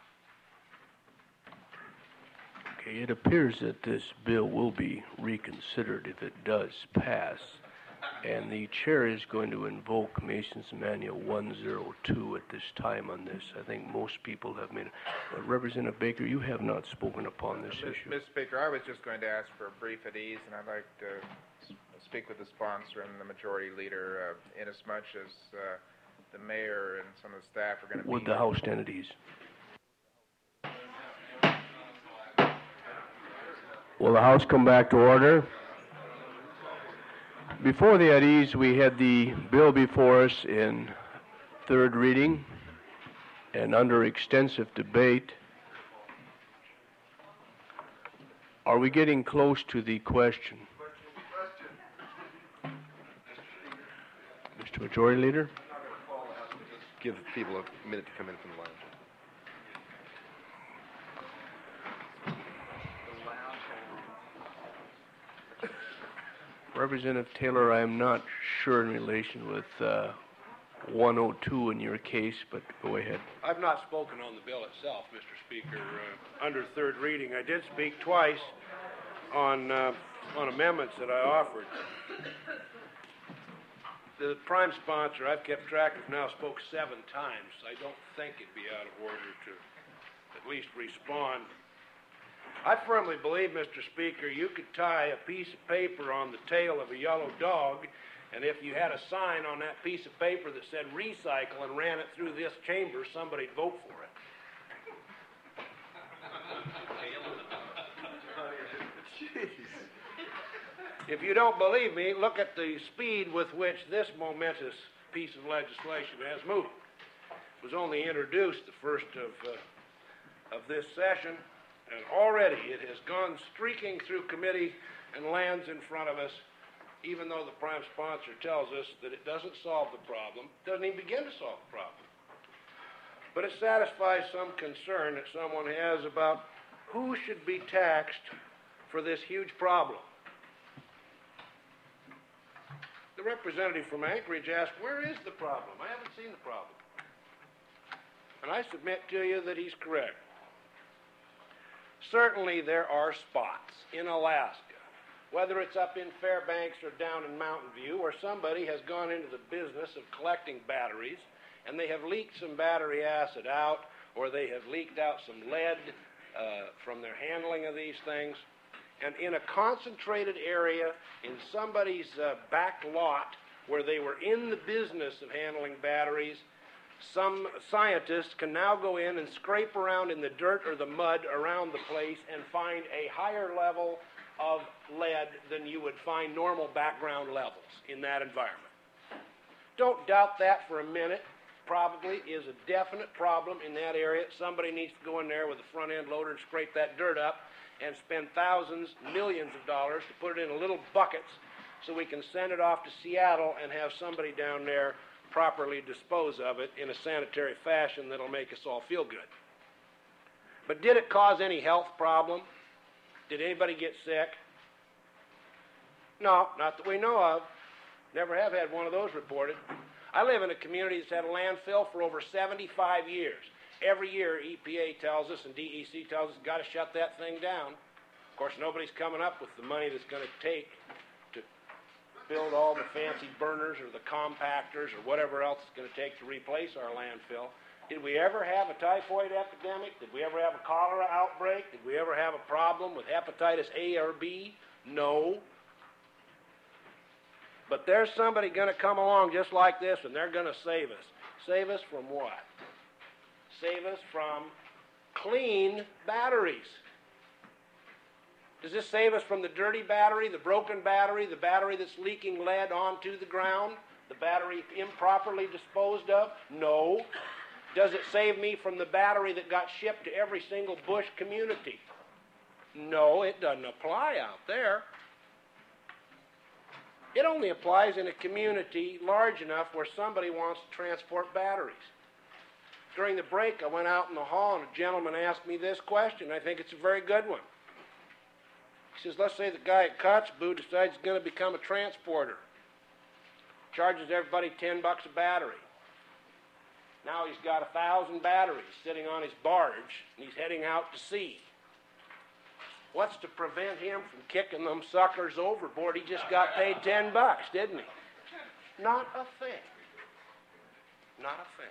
Okay, it appears that this bill will be reconsidered if it does pass, and the chair is going to invoke Mason's Manual 102 at this time on this. I think most people have made it. Representative Baker, you have not spoken upon this issue. Mr. Speaker, I was just going to ask for a brief at ease, and I'd like to speak with the sponsor and the majority leader inasmuch as the mayor and some of the staff are going to be... Would the House stand at ease? Will the House come back to order? Before the at ease, we had the bill before us in third reading and under extensive debate. Are we getting close to the question? Mr. Majority Leader? Give people a minute to come in from the lounge. Representative Taylor, I am not sure in relation with 102 in your case, but go ahead. I've not spoken on the bill itself, Mr. Speaker, under third reading. I did speak twice on amendments that I offered. The prime sponsor, I've kept track of now, spoke 7 times. I don't think it'd be out of order to at least respond. I firmly believe, Mr. Speaker, you could tie a piece of paper on the tail of a yellow dog, and if you had a sign on that piece of paper that said recycle and ran it through this chamber, somebody'd vote for it. If you don't believe me, look at the speed with which this momentous piece of legislation has moved. It was only introduced the first of this session, and already it has gone streaking through committee and lands in front of us, even though the prime sponsor tells us that it doesn't solve the problem, doesn't even begin to solve the problem. But it satisfies some concern that someone has about who should be taxed for this huge problem. The representative from Anchorage asked, where is the problem? I haven't seen the problem. And I submit to you that he's correct. Certainly there are spots in Alaska, whether it's up in Fairbanks or down in Mountain View, where somebody has gone into the business of collecting batteries, and they have leaked some battery acid out, or they have leaked out some lead from their handling of these things. And in a concentrated area in somebody's back lot where they were in the business of handling batteries, some scientists can now go in and scrape around in the dirt or the mud around the place and find a higher level of lead than you would find normal background levels in that environment. Don't doubt that for a minute. Probably is a definite problem in that area. Somebody needs to go in there with a front end loader and scrape that dirt up and spend thousands, millions of dollars to put it in little buckets so we can send it off to Seattle and have somebody down there properly dispose of it in a sanitary fashion that'll make us all feel good. But did it cause any health problem? Did anybody get sick? No, not that we know of. Never have had one of those reported. I live in a community that's had a landfill for over 75 years. Every year, EPA tells us and DEC tells us, got to shut that thing down. Of course, nobody's coming up with the money that's going to take to build all the fancy burners or the compactors or whatever else it's going to take to replace our landfill. Did we ever have a typhoid epidemic? Did we ever have a cholera outbreak? Did we ever have a problem with hepatitis A or B? No. But there's somebody going to come along just like this, and they're going to save us. Save us from what? Save us from clean batteries. Does this save us from the dirty battery, the broken battery, the battery that's leaking lead onto the ground, the battery improperly disposed of? No. Does it save me from the battery that got shipped to every single bush community? No, it doesn't apply out there. It only applies in a community large enough where somebody wants to transport batteries. During the break, I went out in the hall and a gentleman asked me this question. I think it's a very good one. He says, let's say the guy at Kotzebue decides he's going to become a transporter. Charges everybody $10 a battery. Now he's got 1,000 batteries sitting on his barge, and he's heading out to sea. What's to prevent him from kicking them suckers overboard? He just got paid $10, didn't he? Not a thing. Not a thing.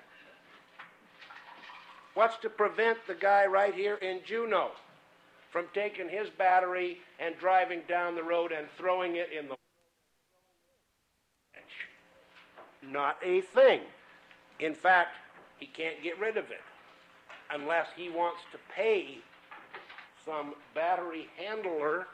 What's to prevent the guy right here in Juneau from taking his battery and driving down the road and throwing it in the... Not a thing. In fact, he can't get rid of it unless he wants to pay some battery handler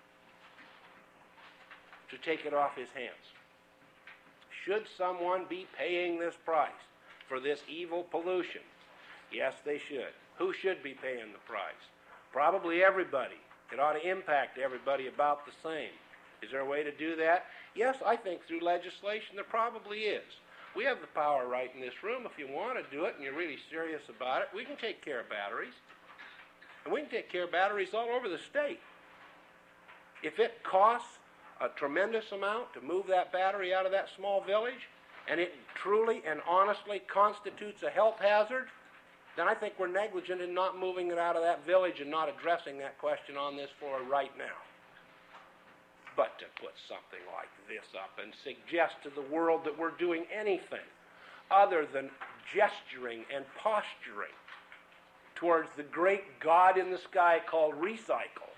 to take it off his hands. Should someone be paying this price for this evil pollution? Yes, they should. Who should be paying the price? Probably everybody. It ought to impact everybody about the same. Is there a way to do that? Yes, I think through legislation there probably is. We have the power right in this room. If you want to do it and you're really serious about it, we can take care of batteries. And we can take care of batteries all over the state. If it costs a tremendous amount to move that battery out of that small village, and it truly and honestly constitutes a health hazard, then I think we're negligent in not moving it out of that village and not addressing that question on this floor right now. But to put something like this up and suggest to the world that we're doing anything other than gesturing and posturing towards the great God in the sky called recycle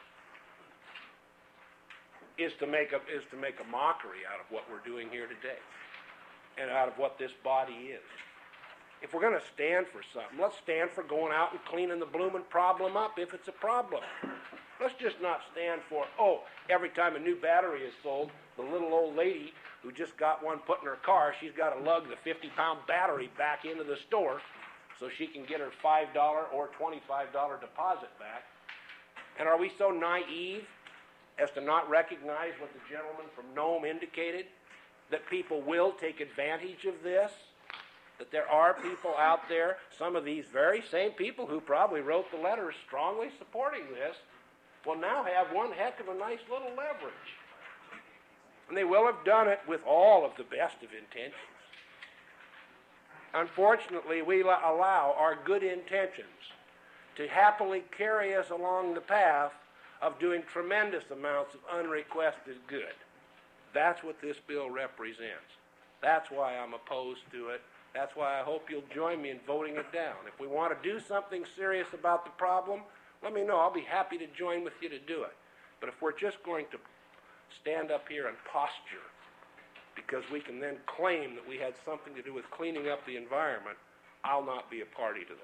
is to make a mockery out of what we're doing here today and out of what this body is. If we're going to stand for something, let's stand for going out and cleaning the blooming problem up if it's a problem. Let's just not stand for, every time a new battery is sold, the little old lady who just got one put in her car, she's got to lug the 50-pound battery back into the store so she can get her $5 or $25 deposit back. And are we so naive as to not recognize what the gentleman from Nome indicated, that people will take advantage of this? That there are people out there, some of these very same people who probably wrote the letters strongly supporting this, will now have one heck of a nice little leverage. And they will have done it with all of the best of intentions. Unfortunately, we allow our good intentions to happily carry us along the path of doing tremendous amounts of unrequested good. That's what this bill represents. That's why I'm opposed to it. That's why I hope you'll join me in voting it down. If we want to do something serious about the problem, let me know. I'll be happy to join with you to do it. But if we're just going to stand up here and posture because we can then claim that we had something to do with cleaning up the environment, I'll not be a party to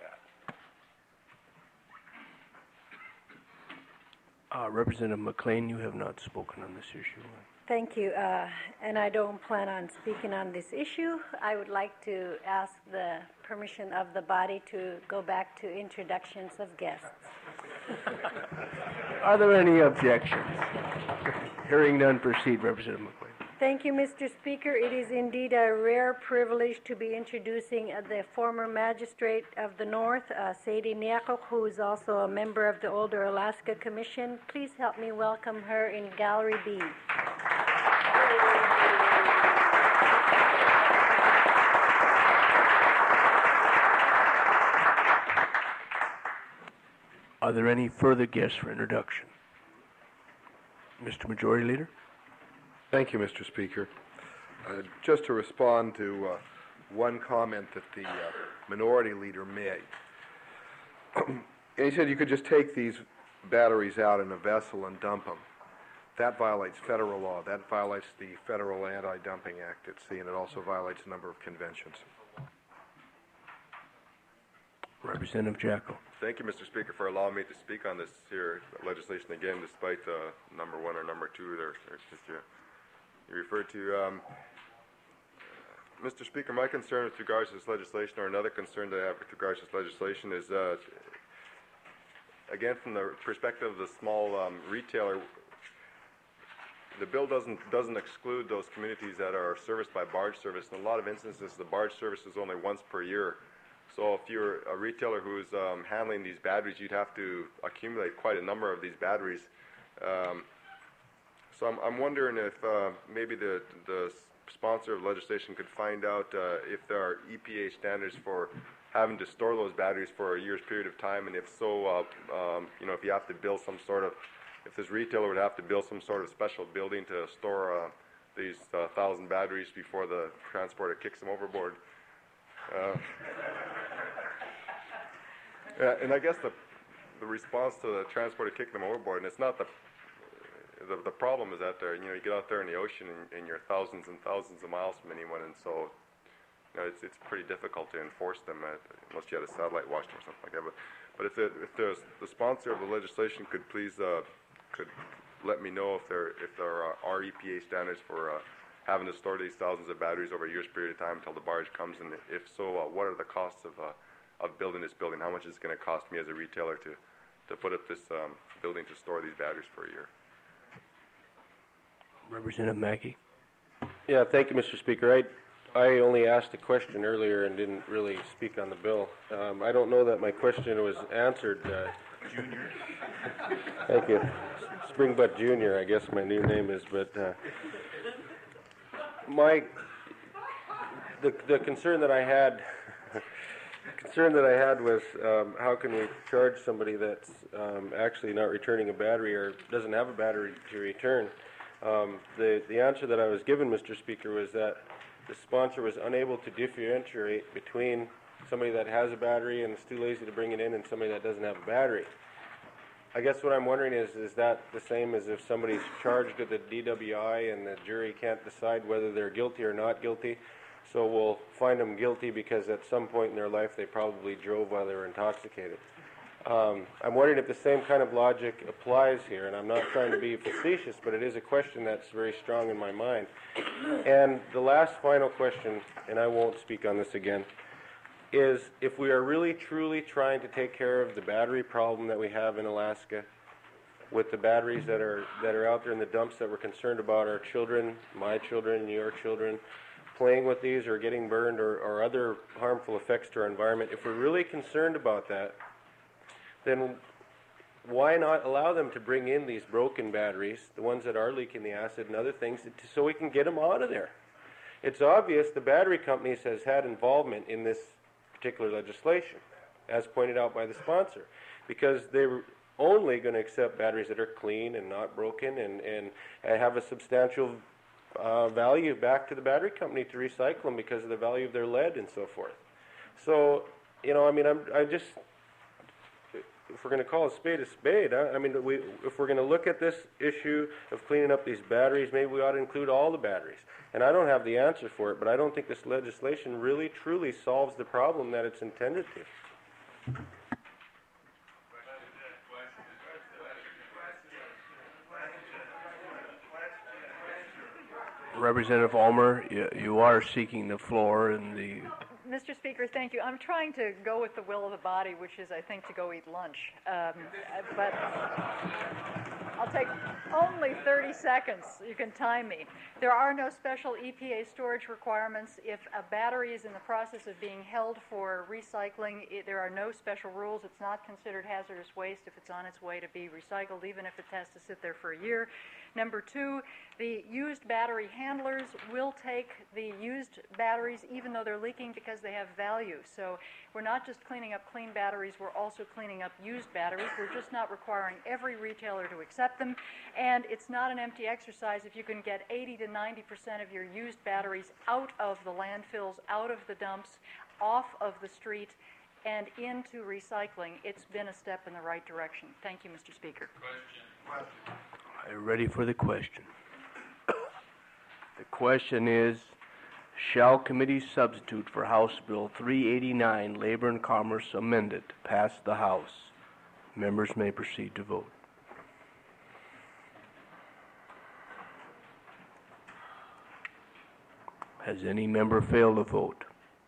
that. Representative McLean, you have not spoken on this issue. Thank you, and I don't plan on speaking on this issue. I would like to ask the permission of the body to go back to introductions of guests. Are there any objections? Hearing none, proceed, Representative McLean. Thank you, Mr. Speaker. It is indeed a rare privilege to be introducing the former magistrate of the North, Sadie Nyakuk, who is also a member of the Older Alaska Commission. Please help me welcome her in Gallery B. Are there any further guests for introduction? Mr. Majority Leader? Thank you, Mr. Speaker. Just to respond to one comment that the minority leader made. He said you could just take these batteries out in a vessel and dump them. That violates federal law. That violates the Federal Anti-Dumping Act at sea, and it also violates a number of conventions. Representative Jacko. Thank you, Mr. Speaker, for allowing me to speak on this here legislation again, despite number 1 or number 2 there, you referred to. Mr. Speaker, my concern with regards to this legislation, or another concern that I have with regards to this legislation, is again from the perspective of the small retailer. The bill doesn't exclude those communities that are serviced by barge service. In a lot of instances, the barge service is only once per year. So if you're a retailer who's handling these batteries, you'd have to accumulate quite a number of these batteries. So I'm wondering if maybe the sponsor of legislation could find out if there are EPA standards for having to store those batteries for a year's period of time, and if so, if you have to build some sort of, if this retailer would have to build some sort of special building to store these 1,000 batteries before the transporter kicks them overboard. And I guess the response to the transporter kicking them overboard, and it's not the problem is that there, you get out there in the ocean and you're thousands and thousands of miles from anyone, and so it's pretty difficult to enforce them unless you had a satellite watch or something like that. But if the sponsor of the legislation could please could let me know if there are EPA standards for having to store these thousands of batteries over a year's period of time until the barge comes, and if so, what are the costs of building this building? How much is it going to cost me as a retailer to put up this building to store these batteries for a year? Representative Mackey. Yeah, thank you, Mr. Speaker. I only asked a question earlier and didn't really speak on the bill. I don't know that my question was answered. Junior. Thank you. Springbutt Junior, I guess my new name is, but the concern that I had was how can we charge somebody that's actually not returning a battery or doesn't have a battery to return? The answer that I was given, Mr. Speaker, was that the sponsor was unable to differentiate between somebody that has a battery and is too lazy to bring it in and somebody that doesn't have a battery. I guess what I'm wondering is that the same as if somebody's charged with a DWI and the jury can't decide whether they're guilty or not guilty, so we'll find them guilty because at some point in their life they probably drove while they were intoxicated. I'm wondering if the same kind of logic applies here, and I'm not trying to be facetious, but it is a question that's very strong in my mind. And the last final question, and I won't speak on this again, is if we are really truly trying to take care of the battery problem that we have in Alaska with the batteries that are out there in the dumps that we're concerned about our children, my children, your children, playing with these or getting burned or other harmful effects to our environment, if we're really concerned about that, then why not allow them to bring in these broken batteries, the ones that are leaking the acid and other things, so we can get them out of there? It's obvious the battery companies has had involvement in this particular legislation, as pointed out by the sponsor, because they're only going to accept batteries that are clean and not broken and have a substantial value back to the battery company to recycle them because of the value of their lead and so forth. So, I just, if we're going to call a spade, if we're going to look at this issue of cleaning up these batteries, maybe we ought to include all the batteries. And I don't have the answer for it, but I don't think this legislation really, truly solves the problem that it's intended to. Representative Ulmer, you are seeking the floor in the... Mr. Speaker, thank you. I'm trying to go with the will of the body, which is, I think, to go eat lunch. But I'll take only 30 seconds. You can time me. There are no special EPA storage requirements. If a battery is in the process of being held for recycling, there are no special rules. It's not considered hazardous waste if it's on its way to be recycled, even if it has to sit there for a year. Number two, the used battery handlers will take the used batteries even though they're leaking because they have value. So we're not just cleaning up clean batteries, we're also cleaning up used batteries. We're just not requiring every retailer to accept them. And it's not an empty exercise if you can get 80 to 90% of your used batteries out of the landfills, out of the dumps, off of the street, and into recycling. It's been a step in the right direction. Thank you, Mr. Speaker. Are you ready for the question? The question is, shall committee substitute for House Bill 389, Labor and Commerce amended, pass the House? Members may proceed to vote. Has any member failed to vote?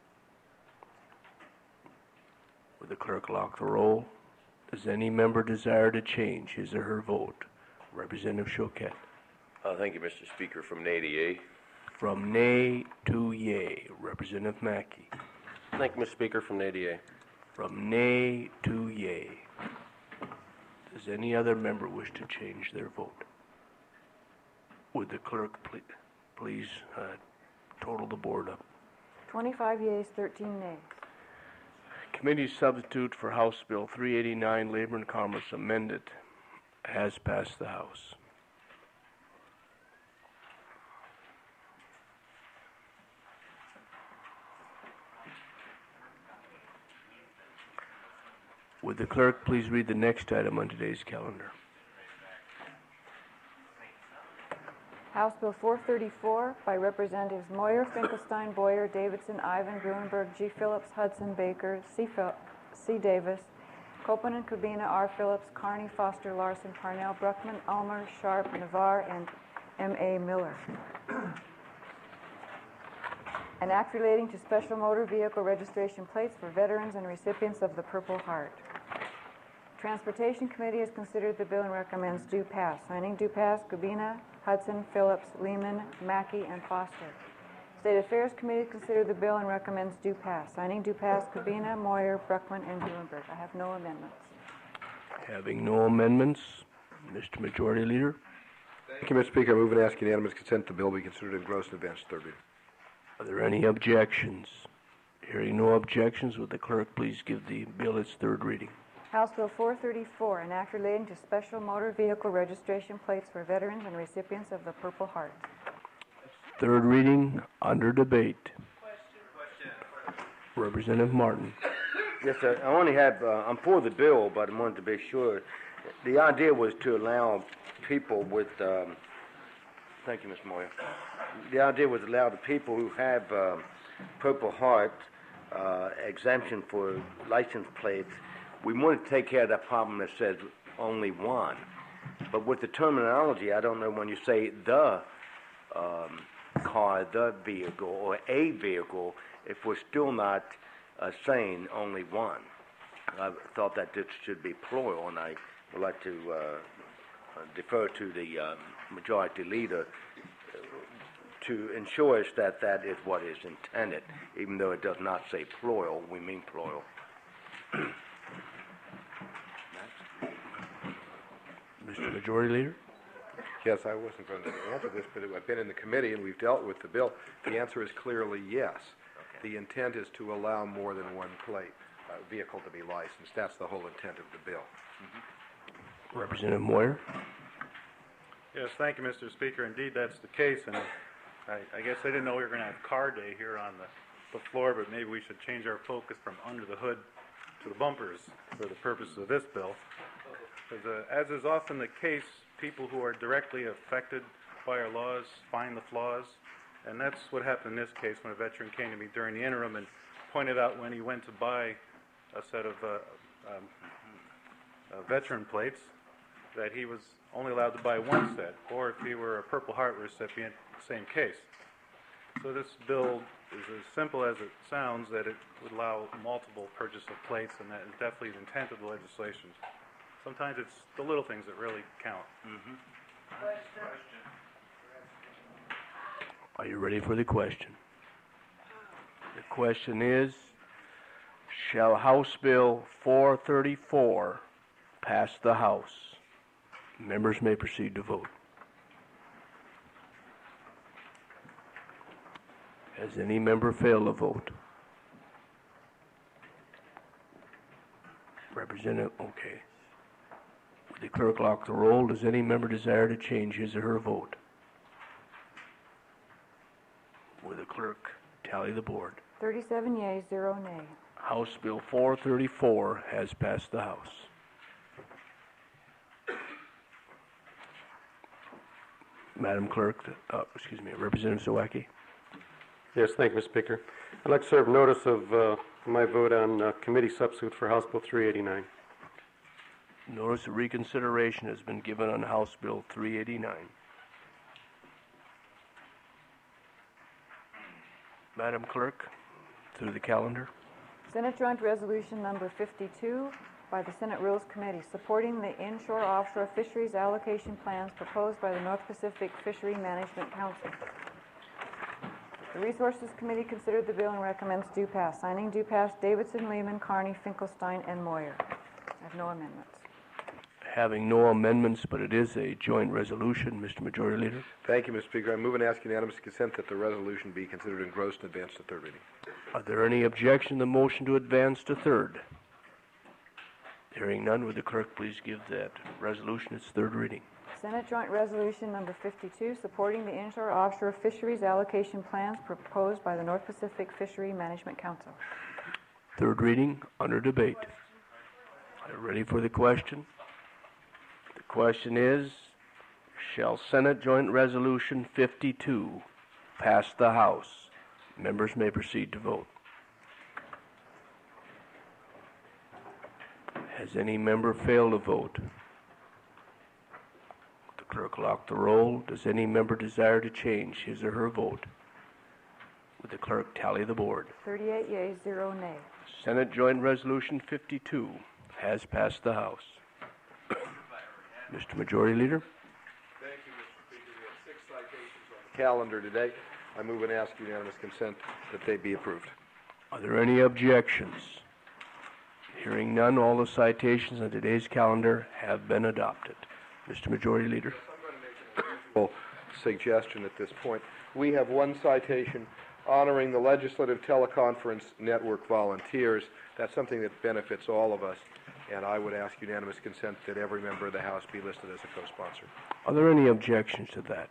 Would the clerk lock the roll? Does any member desire to change his or her vote? Representative Choquette. Thank you, Mr. Speaker. From nay to yea. From nay to yea. Representative Mackey. Thank you, Mr. Speaker. From nay to yea. From nay to yea. Does any other member wish to change their vote? Would the clerk please total the board up? 25 yeas, 13 nays. Committee substitute for House Bill 389, Labor and Commerce amended, has passed the House. Would the clerk please read the next item on today's calendar? House Bill 434 by Representatives Moyer, Finkelstein, Boyer, Davidson, Ivan, Gruenberg, G. Phillips, Hudson, Baker, C. Davis, Copeland and Kubina, R. Phillips, Carney, Foster, Larson, Parnell, Bruckman, Ulmer, Sharp, Navarre, and M.A. Miller. An act relating to special motor vehicle registration plates for veterans and recipients of the Purple Heart. Transportation Committee has considered the bill and recommends due pass. Signing due pass, Kubina, Hudson, Phillips, Lehman, Mackey, and Foster. State Affairs Committee considered the bill and recommends due pass. Signing due pass, Kubina, Moyer, Bruckman, and Gruenberg. I have no amendments. Having no amendments, Mr. Majority Leader. Thank you, Mr. Speaker. I move and ask unanimous consent the bill be considered engrossed and advanced third reading. Are there any objections? Hearing no objections, would the clerk please give the bill its third reading? House Bill 434, an act relating to special motor vehicle registration plates for veterans and recipients of the Purple Heart. Third reading, under debate. Representative Martin. Yes, sir. I only have, I'm for the bill, but I wanted to be sure. The idea was to allow people with, thank you, Ms. Moyer. The idea was to allow the people who have Purple Heart exemption for license plates. We wanted to take care of that problem that says only one. But with the terminology, I don't know when you say the car, the vehicle, or a vehicle, if we're still not saying only one. I thought that this should be plural, and I would like to defer to the majority leader to ensure us that that is what is intended. Even though it does not say plural, we mean plural. Mr. Majority Leader? Yes, I wasn't going to answer this, but I've been in the committee and we've dealt with the bill. The answer is clearly yes. Okay. The intent is to allow more than one vehicle to be licensed. That's the whole intent of the bill. Mm-hmm. Representative Moyer? Yes, thank you, Mr. Speaker. Indeed, that's the case, and I guess I didn't know we were going to have car day here on the floor, but maybe we should change our focus from under the hood to the bumpers for the purposes of this bill. Because as is often the case, people who are directly affected by our laws find the flaws, and that's what happened in this case when a veteran came to me during the interim and pointed out when he went to buy a set of veteran plates that he was only allowed to buy one set, or if he were a Purple Heart recipient, same case. So this bill is as simple as it sounds, that it would allow multiple purchase of plates, and that is definitely the intent of the legislation. Sometimes it's the little things that really count. Mm-hmm. Are you ready for the question? The question is, shall House Bill 434 pass the House? Members may proceed to vote. Has any member failed to vote? Representative, okay. Would the clerk lock the roll? Does any member desire to change his or her vote? Will the clerk tally the board? 37 yeas, 0 nay. House Bill 434 has passed the House. Madam Clerk, Representative Zawacki. Yes, thank you, Mr. Speaker. I'd like to serve notice of my vote on committee substitute for House Bill 389. Notice of reconsideration has been given on House Bill 389. Madam Clerk, through the calendar. Senate Joint Resolution Number 52 by the Senate Rules Committee, supporting the inshore-offshore fisheries allocation plans proposed by the North Pacific Fishery Management Council. The Resources Committee considered the bill and recommends due pass. Signing due pass, Davidson, Lehman, Carney, Finkelstein, and Moyer. I have no amendments. Having no amendments, but it is a joint resolution, Mr. Majority Leader. Thank you, Mr. Speaker. I move and ask unanimous consent that the resolution be considered engrossed and advanced to third reading. Are there any objection to the motion to advance to third? Hearing none, would the clerk please give that resolution its third reading? Senate Joint Resolution Number 52, supporting the inshore-offshore fisheries allocation plans proposed by the North Pacific Fishery Management Council. Third reading, under debate. Are you ready for the question? The question is, shall Senate Joint Resolution 52 pass the House? Members may proceed to vote. Has any member failed to vote? The clerk lock the roll. Does any member desire to change his or her vote? Would the clerk tally the board? 38 yeas, 0 nay. Senate Joint Resolution 52 has passed the House. Mr. Majority Leader. Thank you, Mr. Speaker. We have 6 citations on the calendar today. I move and ask unanimous consent that they be approved. Are there any objections? Hearing none, all the citations on today's calendar have been adopted. Mr. Majority Leader. Well, suggestion at this point. We have one citation honoring the Legislative Teleconference Network volunteers. That's something that benefits all of us, and I would ask unanimous consent that every member of the House be listed as a co-sponsor. Are there any objections to that?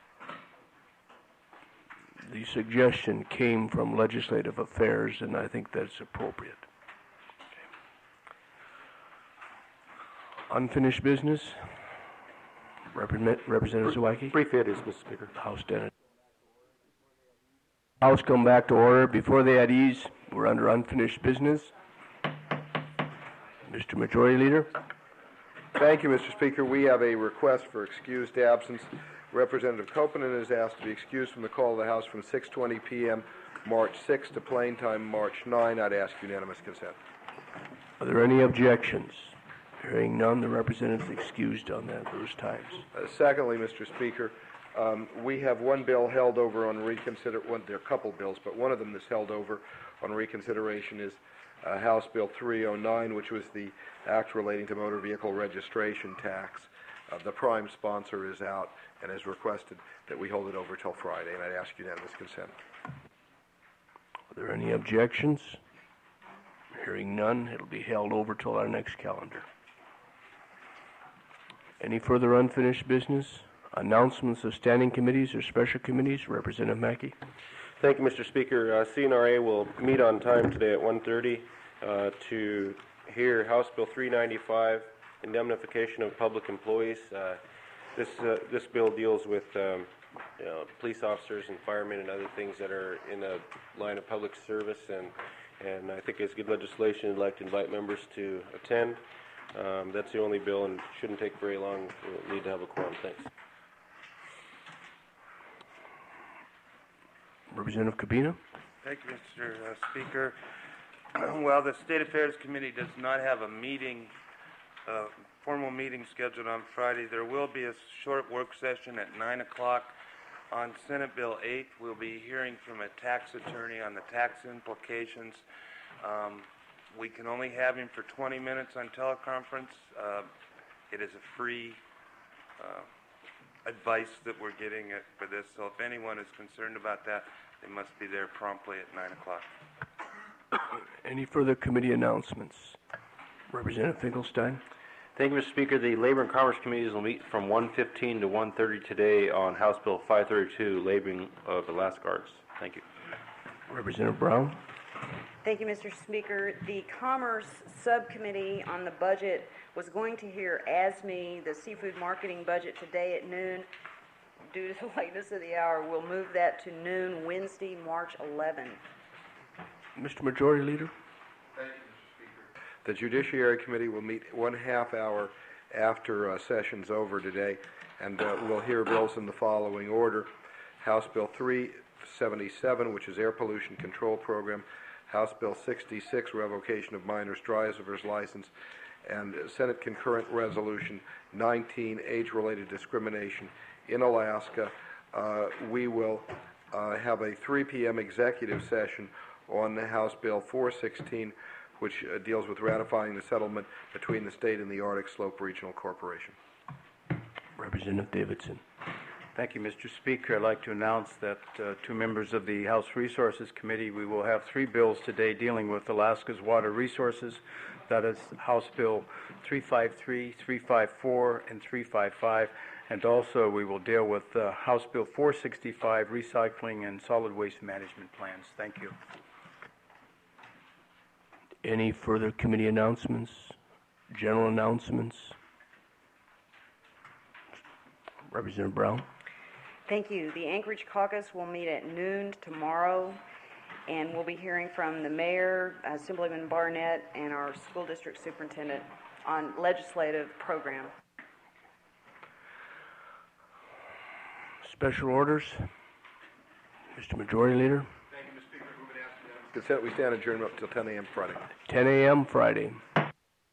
The suggestion came from Legislative Affairs, and I think that's appropriate. Unfinished business? Representative Zawacki? Brief it is, Mr. Speaker. House Senate. House come back to order. Before they at ease, we're under unfinished business. Mr. Majority Leader. Thank you, Mr. Speaker. We have a request for excused absence. Representative Koponen is asked to be excused from the call of the House from 6:20 p.m. March 6 to plain time March 9. I'd ask unanimous consent. Are there any objections? Hearing none, the representative is excused on those times. Secondly, Mr. Speaker, we have one bill held over on there are a couple bills, but one of them that's held over on reconsideration is House Bill 309, which was the act relating to motor vehicle registration tax. The prime sponsor is out and has requested that we hold it over till Friday, and I'd ask unanimous consent. Are there any objections? Hearing none, it'll be held over till our next calendar. Any further unfinished business? Announcements of standing committees or special committees? Representative Mackey. Thank you, Mr. Speaker. CNRA will meet on time today at 1:30 to hear House Bill 395, indemnification of public employees. This bill deals with police officers and firemen and other things that are in the line of public service, and I think it's good legislation. I'd like to invite members to attend. That's the only bill and shouldn't take very long. We'll need to have a quorum. Thanks. Representative Cabina. Thank you, Mr. Speaker. Well, the State Affairs Committee does not have a meeting, formal meeting scheduled on Friday. There will be a short work session at 9 o'clock on Senate Bill 8. We'll be hearing from a tax attorney on the tax implications. We can only have him for 20 minutes on teleconference. It is a free advice that we're getting for this, so if anyone is concerned about that, they must be there promptly at 9 o'clock. Any further committee announcements? Representative Finkelstein? Thank you, Mr. Speaker. The Labor and Commerce Committees will meet from 1:15 to 1:30 today on House Bill 532, labeling of Alaska arts. Thank you. Representative Brown? Thank you, Mr. Speaker. The Commerce Subcommittee on the budget was going to hear ASME, the seafood marketing budget, today at noon. Due to the lateness of the hour, we'll move that to noon Wednesday, March 11th. Mr. Majority Leader? Thank you, Mr. Speaker. The Judiciary Committee will meet 1/2 hour after session's over today, and we'll hear bills in the following order. House Bill 377, which is Air Pollution Control Program, House Bill 66, Revocation of Minors Driver's License, and Senate Concurrent Resolution 19, Age-Related Discrimination in Alaska. We will have a 3 p.m. executive session on the House Bill 416, which deals with ratifying the settlement between the state and the Arctic Slope Regional Corporation. Representative Davidson. Thank you, Mr. Speaker. I'd like to announce that two members of the House Resources Committee, we will have 3 bills today dealing with Alaska's water resources. That is House Bill 353, 354, and 355. And also we will deal with House Bill 465, recycling and solid waste management plans. Thank you. Any further committee announcements? General announcements? Representative Brown? Thank you. The Anchorage Caucus will meet at noon tomorrow, and we'll be hearing from the mayor, Assemblyman Barnett, and our school district superintendent on legislative program. Special orders? Mr. Majority Leader? Thank you, Mr. Speaker. Consent, we stand adjourned up until 10 a.m. Friday. 10 a.m. Friday.